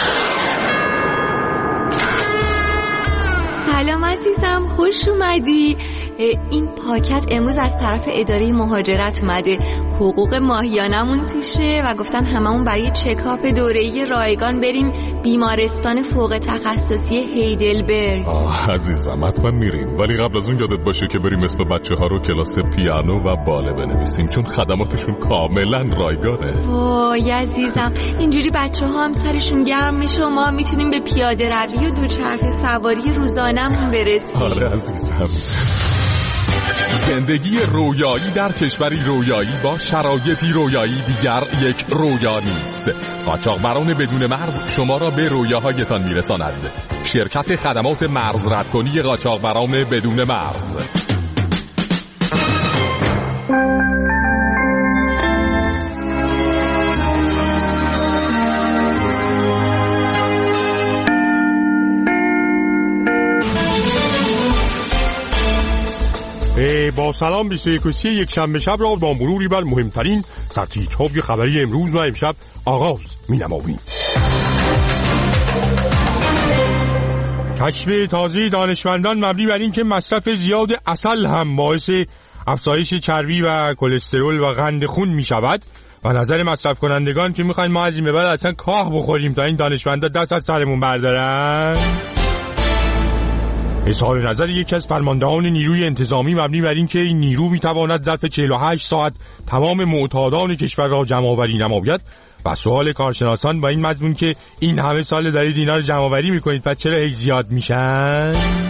سلام عزیزم، خوش اومدی. این پاکت امروز از طرف اداره مهاجرت اومده. حقوق ماهیانمون توشه و گفتن هممون برای چکاپ دوره‌ای رایگان بریم بیمارستان فوق تخصصی هیدلبرگ. آه عزیزم حتما میریم، ولی قبل از اون یادت باشه که بریم اسم بچه ها رو کلاس پیانو و باله بنویسیم، چون خدماتشون کاملا رایگانه. وای عزیزم، اینجوری بچه ها هم سرشون گرم میشه و ما میتونیم به پیاده روی و دوچرخه سواری روزانمون برسیم. آره عزیزم. زندگی رویایی در کشوری رویایی با شرایطی رویایی دیگر یک رویا نیست. قاچاقبران بدون مرز شما را به رویاهایتان میرساند. شرکت خدمات مرز ردکنی قاچاقبران بدون مرز. با سلام بیست و یک یک شنبه شب را با مروری بر مهمترین سرتیترهای خبری امروز و امشب آغاز می نماییم. کشف تازه دانشمندان مبنی بر این که مصرف زیاد عسل هم باعث افزایش چربی و کلسترول و قند خون می شود و نظر مصرف کنندگان که می خواهیم ما از این به بعد اصلا کاه بخوریم تا این دانشمندا دست از سرمون بردارن. اظهار نظر یکی از فرماندهان نیروی انتظامی مبنی بر این که این نیرو میتواند ظرف چهل و هشت ساعت تمام معتادان کشور را جمع‌آوری نماید و سوال کارشناسان با این مضمون که این همه سال دارید اینا رو جمع‌آوری میکنید پس چرا هیچ زیاد میشن؟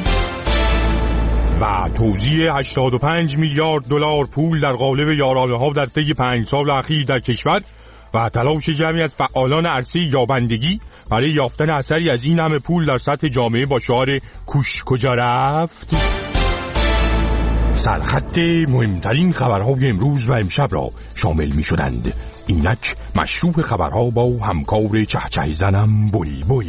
و توزیع هشتاد و پنج میلیارد دلار پول در قالب یارانه‌ها در طی پنج سال اخیر در کشور و تلاش جمعی از فعالان عرصه یابندگی برای یافتن اثری از این همه پول در سطح جامعه با شعار کوش کجا رفت. سرخط مهمترین خبرهای امروز و امشب را شامل می شدند. اینک مشروع خبرها با همکار چهچه زنم بلبل.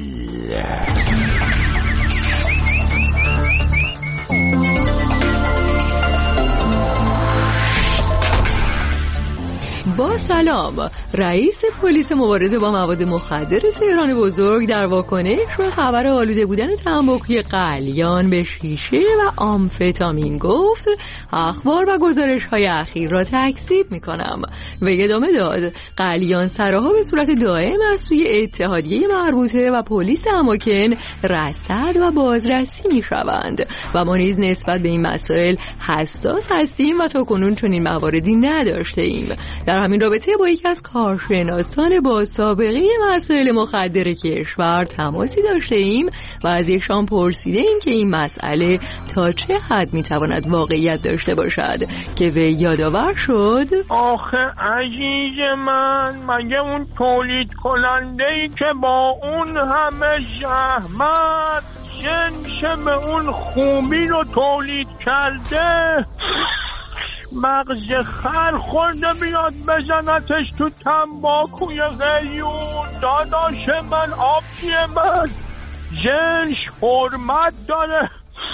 با سلام، رئیس پلیس مبارزه با مواد مخدر تهران بزرگ در واکنش به خبر آلوده بودن تنباکوی قلیان به شیشه و آمفتامین گفت اخبار و گزارش‌های اخیر را تکذیب می‌کنم و ادامه داد قلیان سراها به صورت دائم از سوی اتحادیه مربوطه و پلیس اماکن رصد و بازرسی می‌شوند و ما نیز نسبت به این مسائل حساس هستیم و تاکنون چنین مواردی نداشته‌ایم. در همین رابطه با یکی از کارشناسان با سابقه مسائل مخدر کشور تماسی داشته ایم و از ایشان پرسیده ایم که این مسئله تا چه حد میتواند واقعیت داشته باشد که وی یادآور شد آخه عزیز من، مگه اون تولید کننده ای که با اون همه زحمت جنس به اون خوبی رو تولید کرده مغز خر خورده بیاد بزنتش تو تنباکوی قلیون. داداش من آبجی من جنس حرمت داره،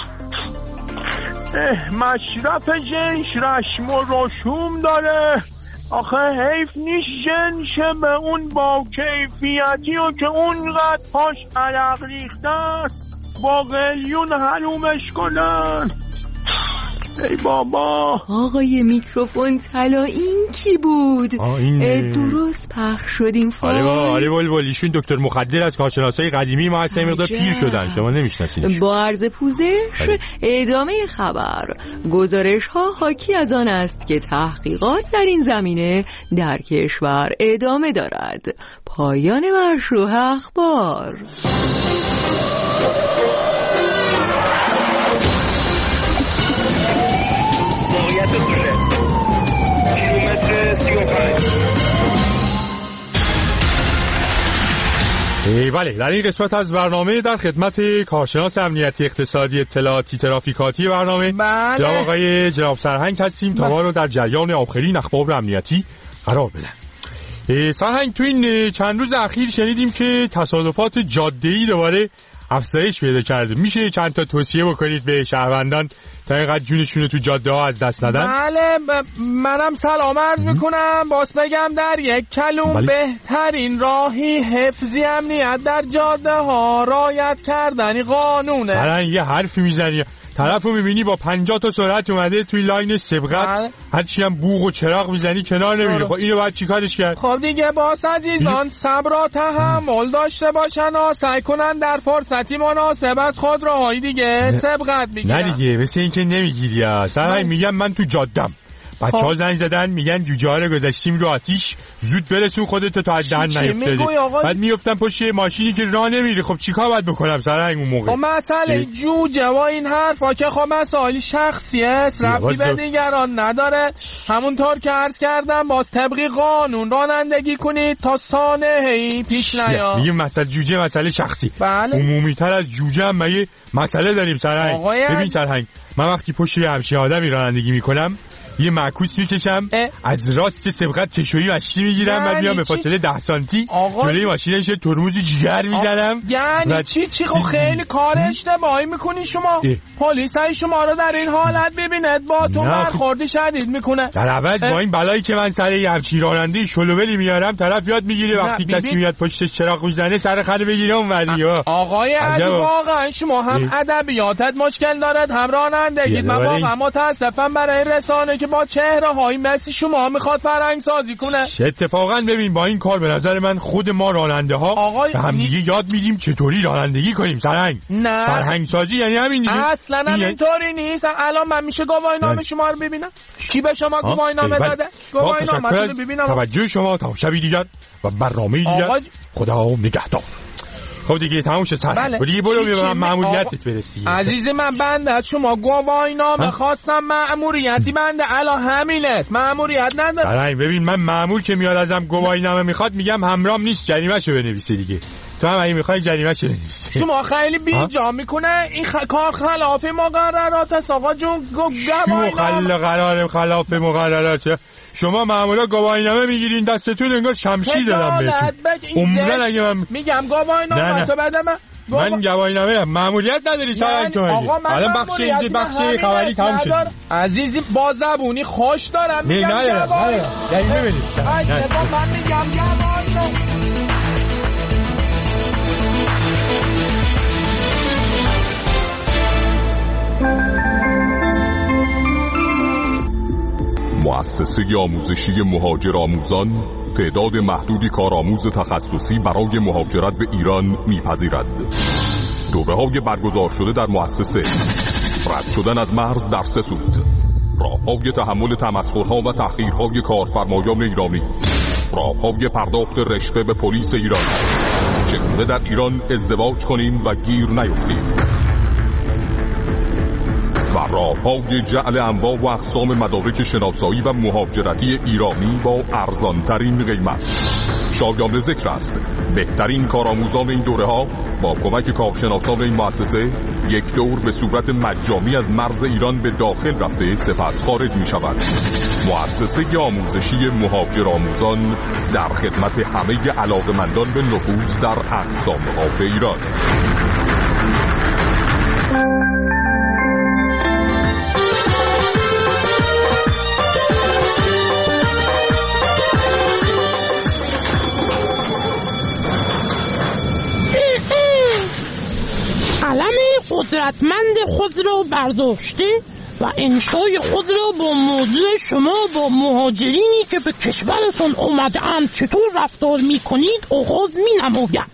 مصرف جنس رسم و رسوم داره. آخه حیف نیست جنس به اون با کیفیتی و که اونقدر پاش عرق ریختن با قلیون حرومش کنن. ای بابا. آقای میکروفون طلا این کی بود؟ این درست پخش شدیم فایل. آره با آره بلبل ایشون دکتر مخدر از کارشناسای قدیمی ما هستن، مقدار پیر شدن، شما نمیشناسینش. با عرض پوزش ادامه خبر. گزارش ها حاکی از آن است که تحقیقات در این زمینه در کشور ادامه دارد. پایان مشروع اخبار. بله، در این قسمت از برنامه در خدمت کارشناس امنیتی اقتصادی اطلاعاتی ترافیکاتی برنامه بله. جناب آقای جناب سرهنگ هستیم تا ما رو در جریان آخرین اخبار امنیتی قرار بدن. سرهنگ، تو این چند روز اخیر شنیدیم که تصادفات جاده‌ای دوباره افزایش پیدا کرده. میشه چند تا توصیه بکنید به شهروندان تا اینقدر جونشون رو تو جاده ها از دست ندن؟ بله، ب... منم سلام عرض میکنم. باز بگم در یک کلوم بله. بهترین راهی حفظی امنیت در جاده ها رعایت کردن قانونه. سرن یه حرفی میزنی، طرفو میبینی با پنجاه تا سرعت اومده توی لاین سبقت، هرچی هم بوق و چراغ میزنی کنار نمیره. خب اینو باید چیکارش کرد؟ خب دیگه باز عزیزان صبر و تحمل داشته باشن و سعی کنن در فرصتی مناسب از خودروهای دیگه سبقت بگیرن. نه دیگه مثل این که نمیگیری ها. سرهنگ میگم من تو جادم، بچه ها زنگ زدن میگن جوجه ها رو گذاشتیم رو آتیش، زود برسون خودت تا از دهن نیفتادی. بعد میفتن پشت ماشینی که راه نمیری. خب چیکار باید بکنم سرهنگ اون موقع؟ خب مسئله جوجه و این حرفا که خب مسائل شخصی است، ربطی به دیگران نداره. همونطور که عرض کردم باز طبق قانون رانندگی کنید تا سانحه‌ای پیش نیاد. میگم مسئله جوجه مسئله شخصی، بله. عمومی تر از جوجه هم مگه مسئله داریم سرهنگ؟ ببین سرهنگ، من وقتی پشت یه همچین آدمی رانندگی میکنم یه معکوس میکشم اه؟ از راست سبقت چشویی ماشین میگیرم و میام به فاصله ده سانتی جلوی ماشینش ترمز جگر میزنم. یعنی و... چی چی خب خیلی کار اشتباهی میکنی شما. پلیس های شما رو در این حالت ببیند با تو برخورد شدید میکنه. در عوض با این بلایی که من سر یه همچین راننده شلوولی میارم طرف یاد میگیره وقتی کسی میاد پشتش چراغ میزنه سر خر بگیره اونوری. آقای علی واقعا شما هم ادبیاتت مشکل دارد هم رانندگی. من واقعا متاسفم برای رسانه که با چهره های مثل شما میخواد فرهنگ سازی کنه. اتفاقا ببین با این کار به نظر من خود ما راننده ها به هم دیگه یاد میدیم چطوری رانندگی کنیم سرهنگ. نه فرهنگ سازی یعنی همین دیگه. اصلا هم اینطوری نیست. الان من میشه گواهینامه شما رو ببینم؟ کی به شما گواهینامه داده؟ گواهینامه رو ببینم. توجه شما تا شبی دیگر و برنامه دیگر. خدا نگهدار. خب دیگه تموم شد سر. بله. دیگه برو به مأموریتت برسی. عزیز من بنده از شما گواهینامه خواستم، مأموریتی بنده الان همین است. مأموریت نداره. آره ببین من مأمور که میاد ازم گواهینامه میخواد میگم همرام نیست جریمه‌شو بنویسه دیگه. تو هم اگه میخوای جریمه‌شو بنویسه. شما خیلی بیجا میکنه این خ... کار خلاف مقررات است آقا جون. گواهینامه قرار خلاف مقررات. شما مأمورا گواهینامه میگیرین دستتون انگار شمشیر دادم بهتون. عمرن اگه من میگم گواهینامه تو بده من من گواهینامه مأموریت نداری سرنگ تو مگه؟ الان بخش اینجا بخش خبری تموم شد. عزیزی با زبونی خوش دارم میگم گواهی. یعنی ببینید. من میگم گواهی. مؤسسه آموزشی مهاجر آموزان تعداد محدودی کارآموز تخصصی برای مهاجرت به ایران میپذیرد. دوره‌های برگزار شده در مؤسسه، رد شدن از مرز در سه سود، راه‌های تحمل تمسخرها و تحقیرهای کارفرمایان ایرانی، راه‌های پرداخت رشوه به پلیس ایران، چگونه در ایران ازدواج کنیم و گیر نیفتیم و راه‌های جعل انواع و اقسام مدارک شناسایی و مهاجرتی ایرانی با ارزان‌ترین قیمت. شایان ذکر است بهترین کارآموزان این دوره‌ها با کمک کارشناسان این مؤسسه یک دور به صورت مجامی از مرز ایران به داخل رفته سپس خارج می شود. مؤسسه آموزشی مهاجر آموزان در خدمت همه علاقمندان به نفوذ در اقصام‌ها ایران. علم قدرتمند خود را برداشته و انشای خود را با موضوع شما با مهاجرینی که به کشورتون اومده اند چطور رفتار می کنید آغاز می نمایم.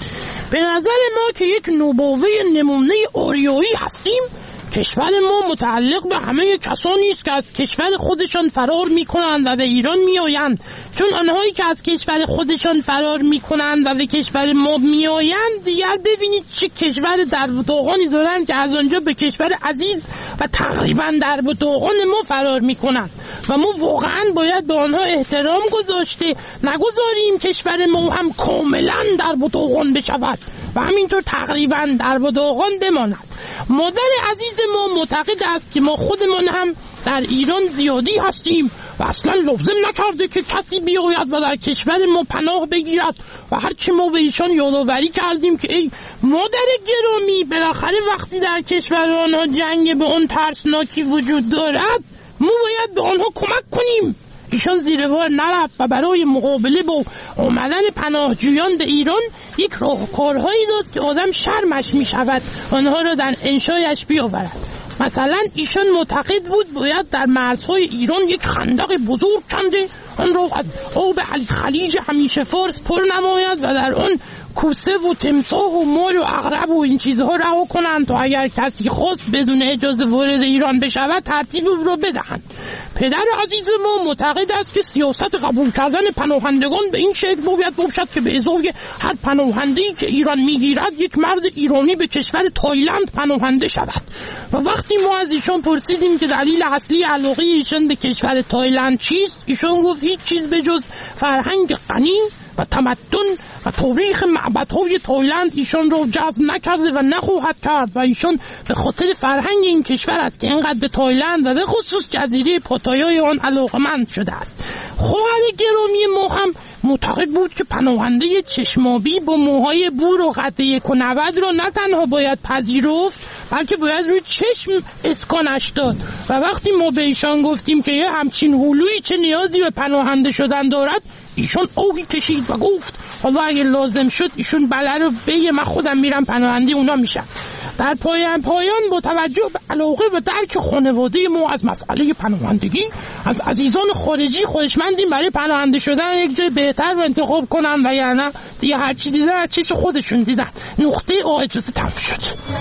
به نظر ما که یک نوباوه نمونه آریایی هستیم. کشور ما متعلق به همه کسانی است که از کشور خودشان فرار میکنند و به ایران میآیند، چون آنهایی که از کشور خودشان فرار میکنند و به کشور ما میآیند دیگر ببینید چه کشور در و داغانی دارند که از آنجا به کشور عزیز و تقریبا در و داغان ما فرار میکنند و ما واقعا باید به آنها احترام گذاشته نگذاریم کشور ما هم کاملا در و داغان بشود و همینطور تقریبا در و داغان بماند. مادر عزیز ما معتقد است که ما خودمان هم در ایران زیادی هستیم و اصلا لازم نکرده که کسی بیاید و در کشور ما پناه بگیرد و هرچی ما به ایشان یادآوری کردیم که ای مادر گرامی بالاخره وقتی در کشور آنها جنگ به اون ترسناکی وجود دارد ما باید به آنها کمک کنیم. ایشان زیر بار نرفت و برای مقابله با آمدن پناهجویان به ایران یک راهکارهایی داد که آدم شرمش می شود آنها را در انشایش بیاورد. مثلا ایشان معتقد بود باید در مرزهای ایران یک خندق بزرگ کنده آن را از آب خلیج همیشه فارس پر نماید و در آن کوسه و تمساح و مار و عقرب و این چیزها رها کنند تا اگر کسی خواست بدون اجازه وارد ایران بشود ترتیب او را بدهند. پدر عزیز ما معتقد است که سیاست قبول کردن پناهندگان به این شکل باید باشد که به ازای هر پناهنده‌ای که ایران میگیرد یک مرد ایرانی به کشور تایلند پناهنده شود. و وقتی ما از ایشان پرسیدیم که دلیل اصلی علاقه ایشان به کشور تایلند چیست، ایشان گفت هیچ چیز به جز فرهنگ غنی و تمدن و تاریخ معبدهای تایلند ایشان را جذب نکرده و نخواهد کرد و ایشان به خاطر فرهنگ این کشور است که اینقدر به تایلند و به خصوص جزیره پاتایای آن علاقمند شده است. خواهر گرامی ما هم معتقد بود که پناهنده چشمابی با موهای بور و قد یک و نود را نه تنها باید پذیرفت بلکه باید روی چشم اسکانش داد و وقتی ما به ایشان گفتیم که یه همچین هلویی چه نیازی به پناهنده شدن دارد ایشون آهی کشید و گفت حالا اگه لازم شد ایشون بله رو بگه من خودم میرم پناهنده اونا میشم. در پایان پایان با توجه به علاقه و درک خانواده ما از مسئله پناهندگی از عزیزان خارجی خواهشمندیم برای پناهنده شدن یک جای بهتر رو انتخاب کنن و یعنی دیگه هرچی دیدن از چیز خودشون دیدن. نقطه آ اجازه تموم شد.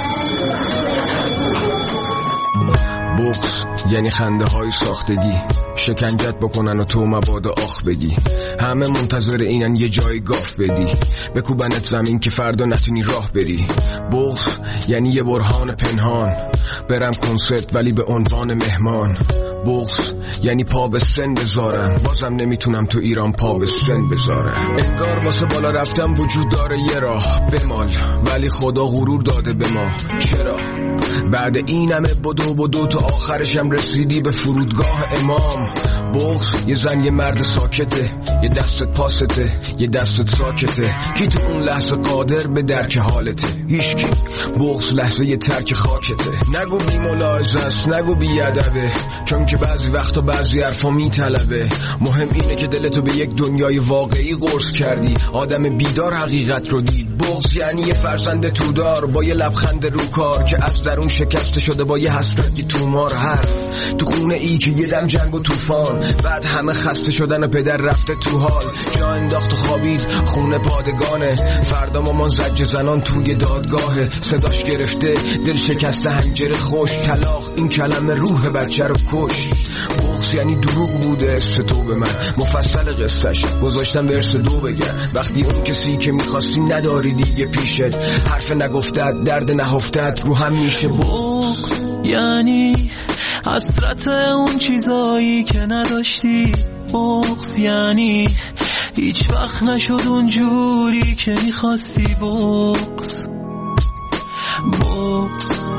بغض یعنی خنده های ساختگی، شکنجت بکنن و تو مبادا آخ بگی، همه منتظر اینن یه جای گاف بدی، بکوبنت زمین که فردا نتونی راه بری. بغض یعنی یه برهان پنهان، برم کنسرت ولی به عنوان مهمان. بغض یعنی پا به سن بذارم، بازم نمیتونم تو ایران پا به سن بذارم. انگار واسه بالا رفتم وجود داره یه راه بمال، ولی خدا غرور داده به ما. چرا؟ بعد این همه بدو بدو تا آخرشم رسیدی به فرودگاه امام. بغض یه زن یه مرد ساکته، یه دستت پاسته یه دستت ساکته، کی تو اون لحظه قادر به درک حالته؟ هیچکی. بغض لحظه یه ترک خاکته. نگو بی ملاحظه است، نگو بی ادبه، چون که بعضی وقتا بعضی حرفا میطلبه. مهم اینه که دلتو به یک دنیای واقعی قرص کردی، آدم بیدار حقیقت رو دید. بغض یعنی یه فرزند تودار با یه لبخند رو کار که از درون شکسته شده با یه حسرتی تومار. حرف تو خونه ای که یه دم جنگ و طوفان، بعد همه خسته شدن و پدر رفته تو حال، جا انداخت و خوابید خونه پادگانه. فردا مامان زج زنان توی دادگاهه، صداش گرفته دل شکسته هنجره خوش، طلاق این کلمه روح بچه رو کش. بغض یعنی دروغ بوده است تو به من، مفصل قصهش گذاشتم ورس دو بگم. وقتی اون کسی که میخواستی نداری دیگه پیشت، حرف نگفتت درد نهفتت رو هم میشه. بغض یعنی حسرت اون چیزایی که نداشتی. بغض یعنی هیچ وقت نشد اون جوری که میخواستی. بغض بغض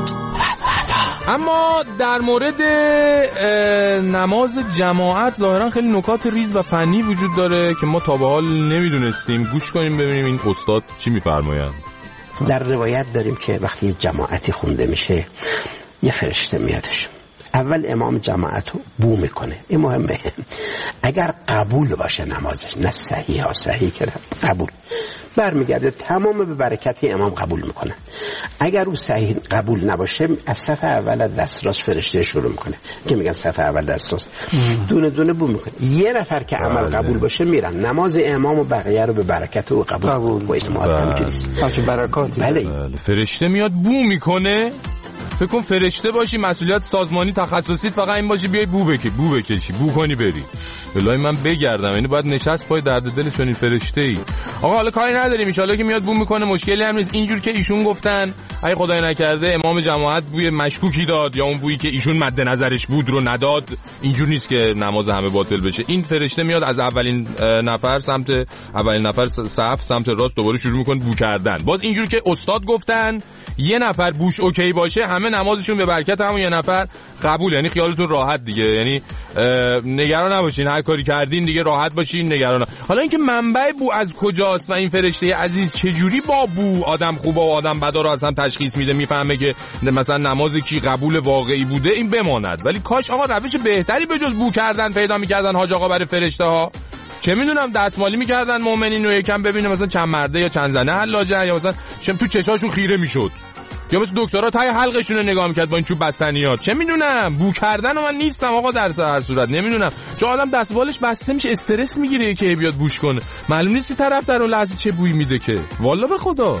اما در مورد نماز جماعت ظاهرا خیلی نکات ریز و فنی وجود داره که ما تا به حال نمیدونستیم. گوش کنیم ببینیم این استاد چی میفرمایند. در روایت داریم که وقتی جماعتی خونده میشه یه فرشته میادش. اول امام جماعت رو بو میکنه. این مهمه. اگر قبول باشه نمازش، نه صحیح ها صحیح که قبول برمیگرده تمام به برکتی امام قبول میکنه. اگر او صحیح قبول نباشه از صف اول دست راست فرشته شروع میکنه که میگن صف اول دست راست دونه دونه بو میکنه. یه نفر که عمل قبول باشه میرن نماز امام و بقیه رو به برکت او قبول قبول بله. برکات بله. فرشته میاد بو میکنه. فکر کن فرشته باشی مسئولیت سازمانی تخصصیت فقط این باشی بیای بو بکشی بو بکشی بو کنی بری. والله من بگردم یعنی باید نشست پای درد دل چنین فرشته‌ای. آقا حالا کاری نداریم ان شاءالله که میاد بو میکنه مشکلی هم نیست. اینجور که ایشون گفتن اگه خدای نکرده امام جماعت بوی مشکوکی داد یا اون بویی که ایشون مد نظرش بود رو نداد، اینجور نیست که نماز همه باطل بشه. این فرشته میاد از اولین نفر سمت اولین نفر صف سمت راست دوباره شروع میکنه بو کردن. باز اینجور که استاد گفتن یه نفر بوش اوکی باشه همه نمازشون به برکت همون یه نفر قبول. یعنی خیالتون راحت دیگه، یعنی نگران نباشین، هر کاری کردین دیگه راحت باشین، نگران. حالا اینکه منبع بو از کجاست و این فرشته عزیز چجوری با بو آدم خوبه و آدم بدا رو اصلا تشخیص میده، میفهمه که مثلا نماز کی قبول واقعی بوده، این بماند. ولی کاش آقا روش بهتری به جز بو کردن پیدا میکردن حاج آقا برای فرشته ها. چه میدونم دستمالی میکردن مؤمنین رو یکم ببینه مثلا چند مرده یا چند زنه حلاجه، یا مثلا چم تو چشاشون خیره میشد، یا مثل دکترها تای حلقشون رو نگاه میکرد با این چوب بستنیات. چه میدونم بو کردن و من نیستم آقا در هر صورت نمیدونم. چون آدم دستبالش بسته میشه استرس میگیره که بیاد بوش کنه، معلوم نیست طرف در اون لحظه چه بویی میده که والله به خدا.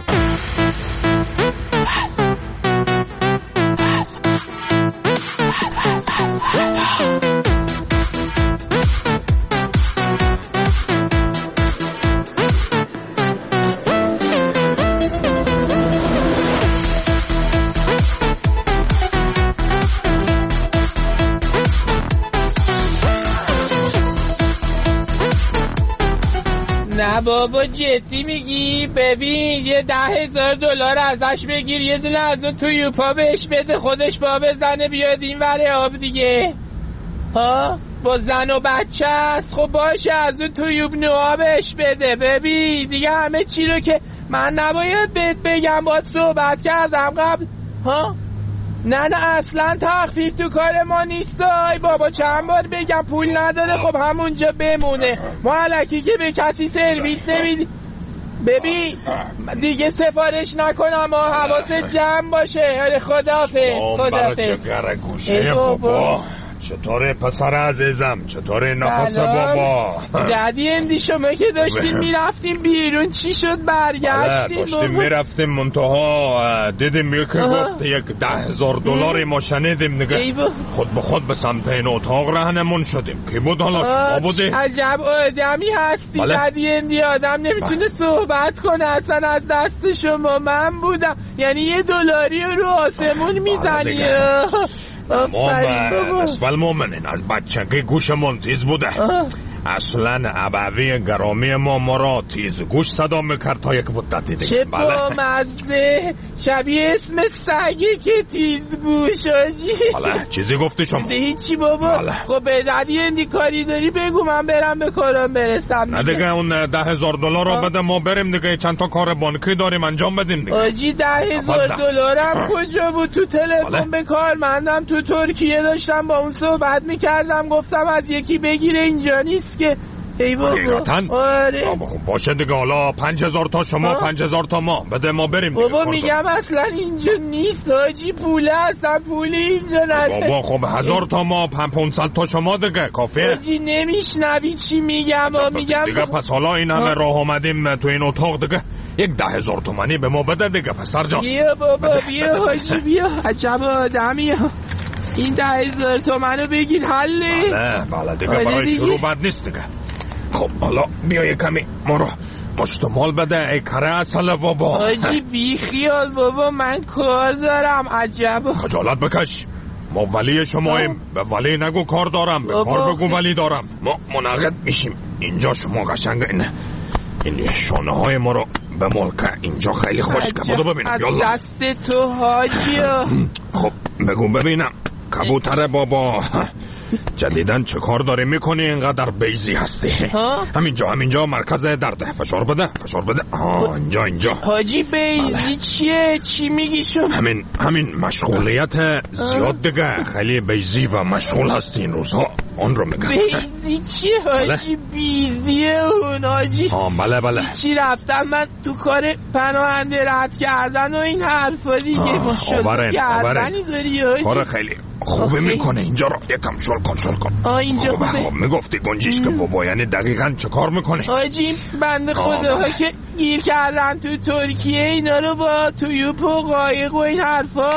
نه بابا جدی میگی؟ ببین یه ده هزار دلار ازش بگیر یه دونه از اون تویوپا بهش بده خودش با بزنه بیاد این وره آب دیگه. ها با زن و بچه است. خب باشه از اون تویوب نوها بهش بده. ببین دیگه همه چی رو که من نباید بهت بگم با صحبت کردم قبل. ها نه نه اصلا تخفیف تو کار ما نیست. ای بابا چند بار بگم پول نداره خب همونجا بمونه. ما الکی که به کسی سرویس نمیدی. ببین دیگه سفارش نکنم و حواست جمع باشه. خداحافظ خداحافظ. ای بابا چطوره پسر عزیزم؟ چطوره نفس بابا؟ دادی اندی شما که داشتین میرفتیم بیرون چی شد برگشتیم؟ داشتیم میرفتیم منتها دیدیم یکی گفت یک ده هزار دلاری ما شنیدیم دیگه خود به خود به سمت این اتاق رهنمون شدیم. کی بود حالا شما بودی؟ عجب آدمی هستی دادی اندی. آدم نمیتونه صحبت کنه اصلا از دست شما. من بودم یعنی یه دلاری رو آسمون میزنی. مومن اسفل مومنین از بچگی گوشمون تیز بوده. اصلا ابوی گرامی ما ما را تیز گوش صدا میکرد تا یک مدتی دیگه. چه با مزه شبیه اسم سگی که تیز گوش آجی. حالا چیزی گفتی شما؟ هیچی بابا. خب به دادی اندی کاری داری بگو من برم به کارم برسم. نه دیگه اون ده هزار دلار رو بده ما بریم دیگه. چند تا کار بانکی داریم انجام بدیم دیگه. آجی ده هزار دلارم کجا بود؟ تو تلفن به کارمندم تو ترکیه داشتم با اون صحبت میکردم گفتم از یکی بگیره اینجا نیست که. ای بابا آره خب باشه دیگه. حالا پنج هزار تا شما پنج هزار تا ما بده ما بریم دیگه. بابا میگم اصلا اینجا نیست حاجی. پوله اصلا پولی اینجا نده. بابا خب هزار تا ما پانصد تا شما دیگه کافیه. حاجی نمیشنوی چی میگم؟ میگم دیگه پس حالا این همه راه آمدیم تو این اتاق دیگه یک ده هزار تومانی به ما بده دیگه پسر جان. بیا بابا بیا حاجی بیا. عجب آدمی. این ده هزار تومنو بگیر حله. بله بله دیگه برای شروع بد نیست دیگه. خب حالا بیا یه کمی ما رو مشتمال بده ای کره اصله بابا. آجی بی خیال بابا من کار دارم. عجب خجالت بکش. ما ولی شماییم. به ولی نگو کار دارم، به کار بگو ولی دارم. ما منعقد میشیم اینجا. شما قشنگ اینه این شانه های ما رو به ملکه اینجا خیلی خوشگه. بودو ببینم یالا دست تو حاجی. خب بگو ببینم کبوتر بابا، جدیدن چه کار داری میکنی اینقدر بیزی هستی؟ همینجا همینجا مرکز درده، فشار بده فشار بده. آه اینجا اینجا. حاجی بیزی چیه؟ چی میگی شما؟ همین همین مشغولیت زیاد دیگه، خیلی بیزی و مشغول هستی این روزها، اون رو میگم. بیزی چیه حاجی؟ بیزیه اون حاجی. آه بله بله. چی رفتم من تو کار پناهنده رد کردن و این حرفا دیگه. ماشاءالله گردنی داری حاجی. کار خیلی خوبه میکنه اینجا رو یکم شل کن شل کن. آه اینجا خوبه. خب میگفتی گنجیش که بابا یعنی دقیقاً چه کار میکنه؟ حاجی بنده خداها که گیر کردن تو ترکیه اینا رو با تویوپ و قایق و این حرفا.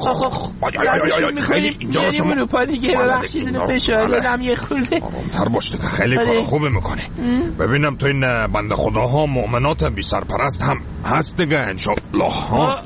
خیلی اینجا رو شما اروپا دیگه ببخشید اینو فشار دادم یه خورده. آرام‌تر باش دیگه، خیلی کار خوبه میکنه. ببینم تو این بنده خداها مؤمنات بی سرپرست هم هست دیگه انشالله.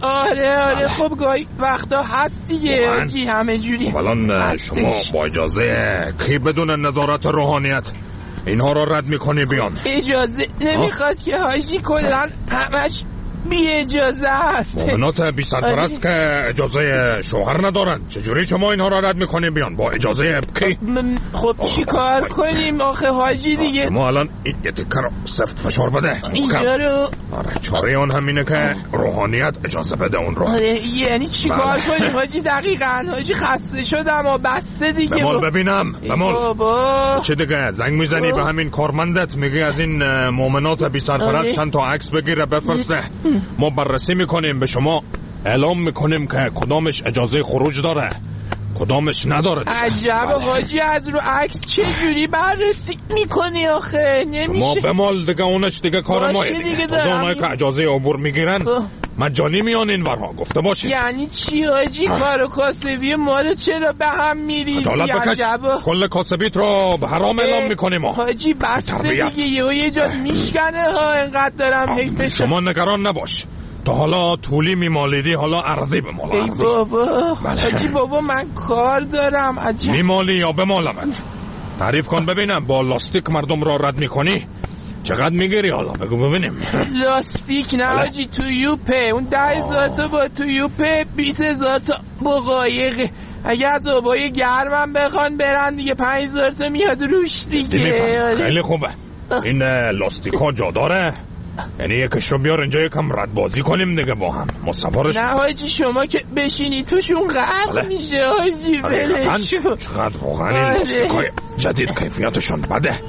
آره آره خب گاهی وقتا هست دیگه حاجی همه جوری. الان شما با اجازه کی بدون نظارت روحانیت اینها را رد میکنی بیان؟ اجازه نمیخواد که حاجی، کلن همش بی اجازه هست. مؤمنات بی سرپرست که اجازه شوهر ندارن، چجوری شما اینها را رد میکنی بیان با اجازه کی؟ خب چی کار کنیم آخه حاجی دیگه؟ شما الان این یه تکه رو سفت فشار بده اینجا رو. آره چاره اون همینه که روحانیت اجازه بده اون رو. آره یعنی چی کار کنیم حاجی؟ دقیقاً حاجی خسته شدم و بسته دیگه. بمال ببینم بمال بابا. چه دیگه زنگ میزنی به همین کارمندت میگی از این مؤمنات بی سرپرست چند تا عکس بگیره بفرسته، ما بررسی میکنیم، به شما اعلام میکنیم که کدامش اجازه خروج داره کدامش نداره. عجب حاجی، از رو عکس چه جوری بررسی میکنی آخه؟ نمیشه. ما بمال دیگه اونش دیگه کار ما دیگه. اونایی که اجازه عبور میگیرن مجانی میان این ورها، گفته باشید. یعنی چی حاجی؟ کار و کاسبی ما رو چرا به هم میریزی؟ عجب کل کاسبیت رو به حرام اعلام میکنیم ما حاجی. بس دیگه یه یه جا میشکنه ها، اینقدر دارم حیف. شما نگران نباش، تا حالا طولی میمالیدی، حالا عرضی بمال. ای بابا حاجی بابا من کار دارم. عجب میمالی یا بمالمت؟ تعریف کن ببینم، با لاستیک مردم را رد میکنی؟ چقدر میگیری حالا بگو ببینیم. لاستیک نه حاجی، تویوپه. اون ده هزار تا با تویوپه، بیست هزار تا با قایقه. اگه از آبای گرمم بخوان برن دیگه پنج هزار تا میاد روش دیگه. خیلی خوبه. این لاستیک ها جا داره؟ یعنی یکش رو بیار اینجا یکم رد بازی کنیم دیگه با هم، ما سوارش. نه حاجی شما که بشینی توشون غرق میشه حاجی. بلشون چقدر واقعا این لاستیکای جدید کیفیتشون بده.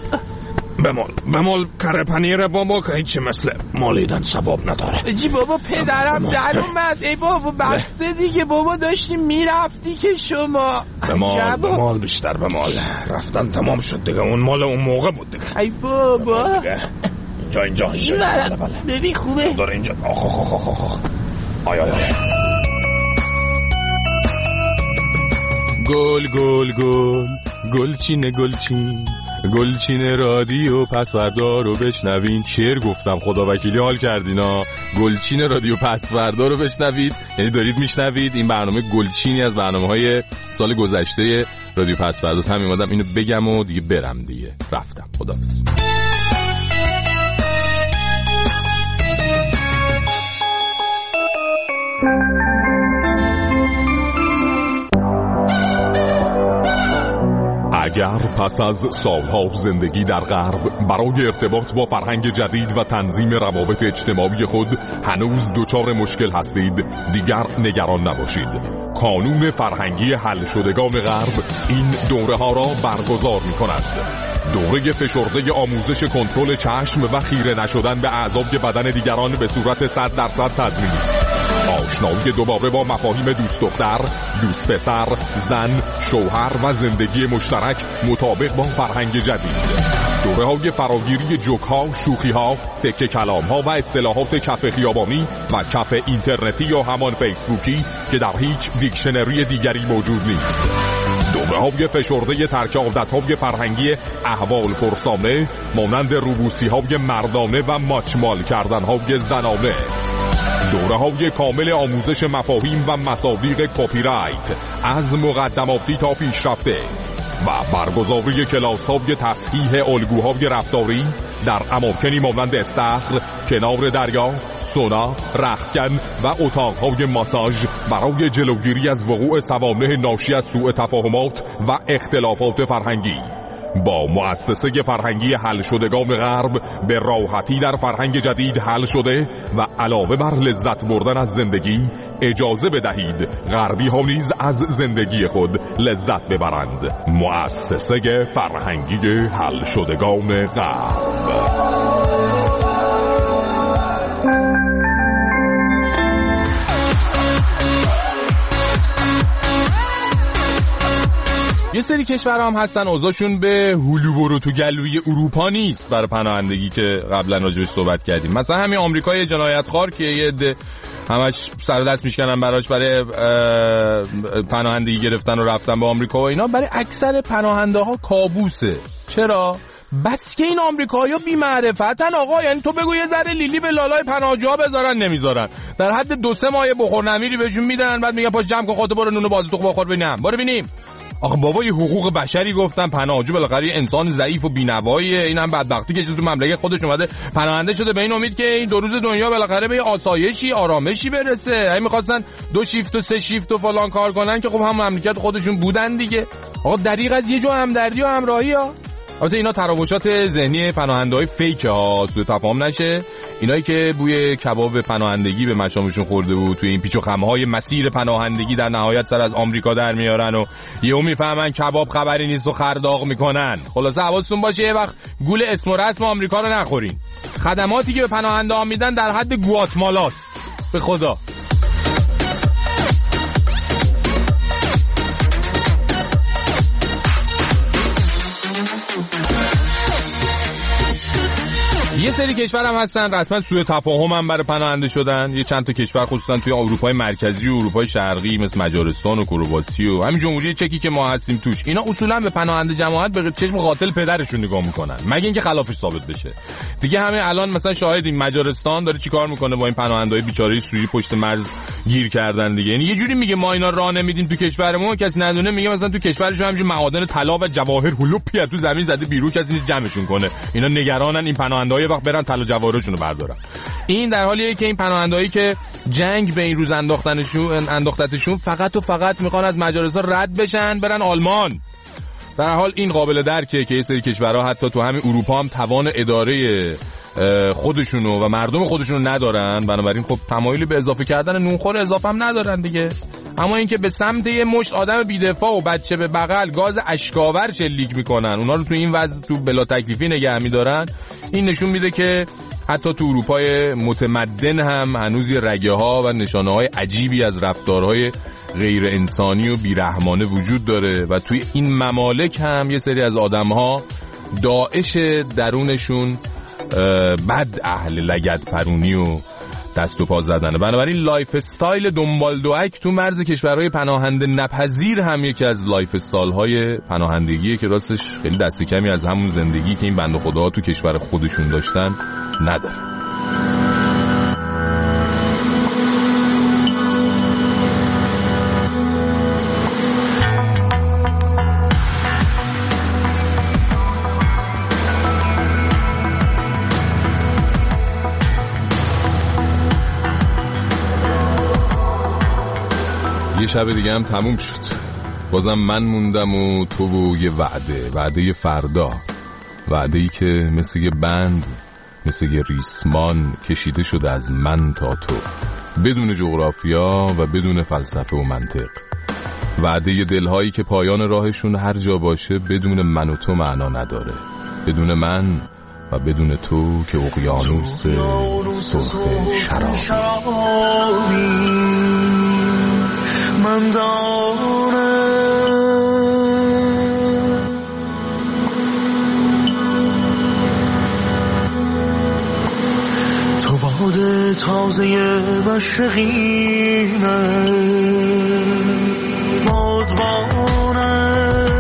بمال بمال کره پنیر بابا که هیچی مثل مالیدن ثواب نداره. حاجی بابا پدرم در اومد. ای بابا بسته دیگه بابا، داشتی میرفتی که شما. بمال بمال بیشتر بمال، رفتن تمام شد دیگه، اون مال اون موقع بود دیگه. ای بابا اینجا اینجا این بله بله ببین خوبه داره اینجا. آخ آخ آخ آخ آی آی آی. گل گل گل گلچین گلچین گلچین رادیو پسوردا رو بشنوین. شعر گفتم خدا وکیلی حال کردینا. گلچین رادیو پسوردا رو بشنوید، یعنی دارید میشنوید. این برنامه گلچینی از برنامه‌های سال گذشته رادیو پسوردا. هم اومدم اینو بگم و دیگه برم دیگه، رفتم. خداحافظ. اگر پس از سالها زندگی در غرب برای ارتباط با فرهنگ جدید و تنظیم روابط اجتماعی خود هنوز دچار مشکل هستید، دیگر نگران نباشید. کانون فرهنگی حل شدگان غرب این دوره ها را برگزار می کند. دوره فشرده آموزش کنترل چشم و خیره نشدن به اعضای بدن دیگران به صورت صد درصد تضمینی. آشنایی دوباره با مفاهیم دوست دختر، دوست پسر، زن، شوهر و زندگی مشترک مطابق با فرهنگ جدید. دوره های فراگیری جوک ها، شوخی ها، تکه کلام ها و اصطلاحات کف خیابانی و کف اینترنتی یا همان فیسبوکی که در هیچ دیکشنری دیگری موجود نیست. دوره های فشرده ترک عادت های فرهنگی احوال پرسانه مانند روبوسی های مردانه و ماچمال کردن های زنانه. دوره های کامل آموزش مفاهیم و مصادیق کپی رایت از مقدماتی تا پیشرفته و برگزاری کلاس های تصحیح الگوهای رفتاری در اماکنی مانند استخر، کنار دریا، سونا، رختکن و اتاقهای ماساژ برای جلوگیری از وقوع سوانح ناشی از سوء تفاهمات و اختلافات فرهنگی. با مؤسسه فرهنگی حل شدگان غرب به راحتی در فرهنگ جدید حل شده و علاوه بر لذت بردن از زندگی اجازه بدهید غربی ها نیز از زندگی خود لذت ببرند. مؤسسه فرهنگی حل شدگان غرب. یه سری کشورها هم هستن اوضاعشون به هلو برو تو گلوی اروپا نیست برای پناهندگی که قبلا راجعش صحبت کردیم. مثلا همین آمریکای جنایتخوار که یه عده همش سر دست میشکنن براش برای پناهندگی گرفتن و رفتن به آمریکا و اینا، برای اکثر پناهنده ها کابوسه. چرا؟ بس که این آمریکایی‌ها بی‌معرفتن آقا. یعنی تو بگو یه ذره لیلی به لالای پناهجوها بذارن، نمیذارن. در حد دو سه ماه بخور نمیری بهشون میدن، بعد میگن پاش جمع کن خودت برو نون بازی تو بخور ببینم. برو ببینیم. آخه بابا یه حقوق بشری گفتن، پناهجو بالاخره یه انسان ضعیف و بی‌نواییه. این هم بدبختی که تو مملکت خودش اومده پناهنده شده به این امید که این دو روز دنیا بالاخره به آسایشی آرامشی برسه. همین می‌خواستن دو شیفت و سه شیفت و فلان کار کنن که خب هم مملکت خودشون بودن دیگه. آقا دریغ از یه جو همدردی و همراهی ها. البته اینا تراوشات ذهنی پناهنده‌های فیک ها، سوء تفاهم نشه. اینایی که بوی کباب پناهندگی به مشامشون خورده بود توی این پیچ و خم‌های مسیر پناهندگی در نهایت سر از آمریکا در میارن و یهو میفهمن کباب خبری نیست و خرداق میکنن. خلاصه حواستون باشه یه وقت گول اسم و رسم آمریکا رو نخورین. خدماتی که به پناهنده‌ها میدن در حد گواتمالاست. به خدا. یه سری کشور هم هستن رسما سوء تفاهم هم برای پناهنده شدن. یه چند تا کشور خصوصا توی اروپای مرکزی و اروپای شرقی مثل مجارستان و کرواسی و همین جمهوری چکی که ما هستیم توش، اینا اصولا به پناهنده جماعت به چشم قاتل پدرشون نگاه میکنن مگه اینکه خلافش ثابت بشه. دیگه همین الان مثلا شاهدیم مجارستان داره چیکار میکنه با این پناهنده‌های بیچاره سوری پشت مرز گیر کردن دیگه. یعنی یه جوری میگه ما اینا راه نمیدیم تو کشورمون، کسی ندونه. میگه مثلا تو کشورشون همینجوری معادن طلا و جواهر هلوپی تو زمین زده بیرون، کسی نیست جمعشون کنه. اینا نگرانن این پناهنده‌ها وقت برن طلا جواهرشون رو بردارن. این در حالیه که این پناهندهایی که جنگ به این روز انداختنشون انداختتشون فقط و فقط میخوان از مجارستان رد بشن برن آلمان. در حال این قابل درکه که یه سری کشورها حتی تو همین اروپا هم توان اداره خودشونو و مردم خودشونو ندارن، بنابراین خب تمایلی به اضافه کردن نونخور اضافه هم ندارن دیگه. اما اینکه به سمت یه مشت آدم بی‌دفاع و بچه به بغل گاز اشکاور شلیک میکنن، اونا رو تو این وضع تو بلا تکلیفی نگه میدارن، این نشون میده که حتی تو اروپای متمدن هم هنوز یه رگه ها و نشانه های عجیبی از رفتارهای غیر انسانی و بیرحمانه وجود داره و توی این ممالک هم یه سری از آدم ها داعش درونشون بد اهل لگد پرونی و دست و پا زدنه. بنابراین لایف استایل دنبال دوک تو مرز کشورهای پناهنده نپذیر هم یکی از لایف استایل های پناهندگیه که راستش خیلی دست کمی از همون زندگی که این بنده خداها تو کشور خودشون داشتن نداره. یه شب دیگه هم تموم شد. بازم من موندم و تو و یه وعده، وعده فردا، وعده ای که مثل یه بند، مثل یه ریسمان کشیده شده از من تا تو، بدون جغرافیا و بدون فلسفه و منطق. وعده دلهایی که پایان راهشون هر جا باشه بدون من و تو معنا نداره، بدون من و بدون تو که اقیانوس سرخ شرابی. من دانم تو باد تازه مشرقینه، بادبانه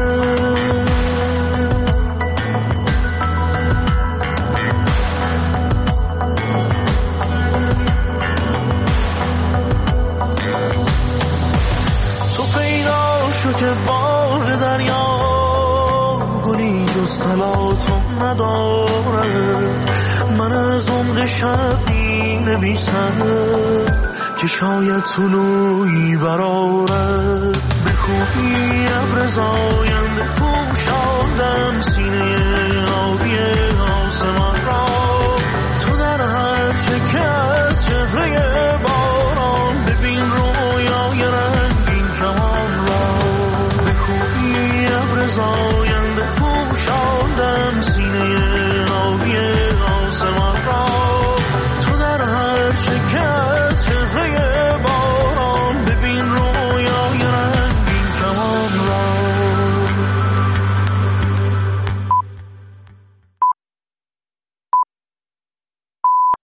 که بار دریا گلی جز سلاتم ندارد. من از عمق شب می نویسم که شاید طلوعی برارد به خوبی ابر زاینده پوشاندم سینه آبی آسمان را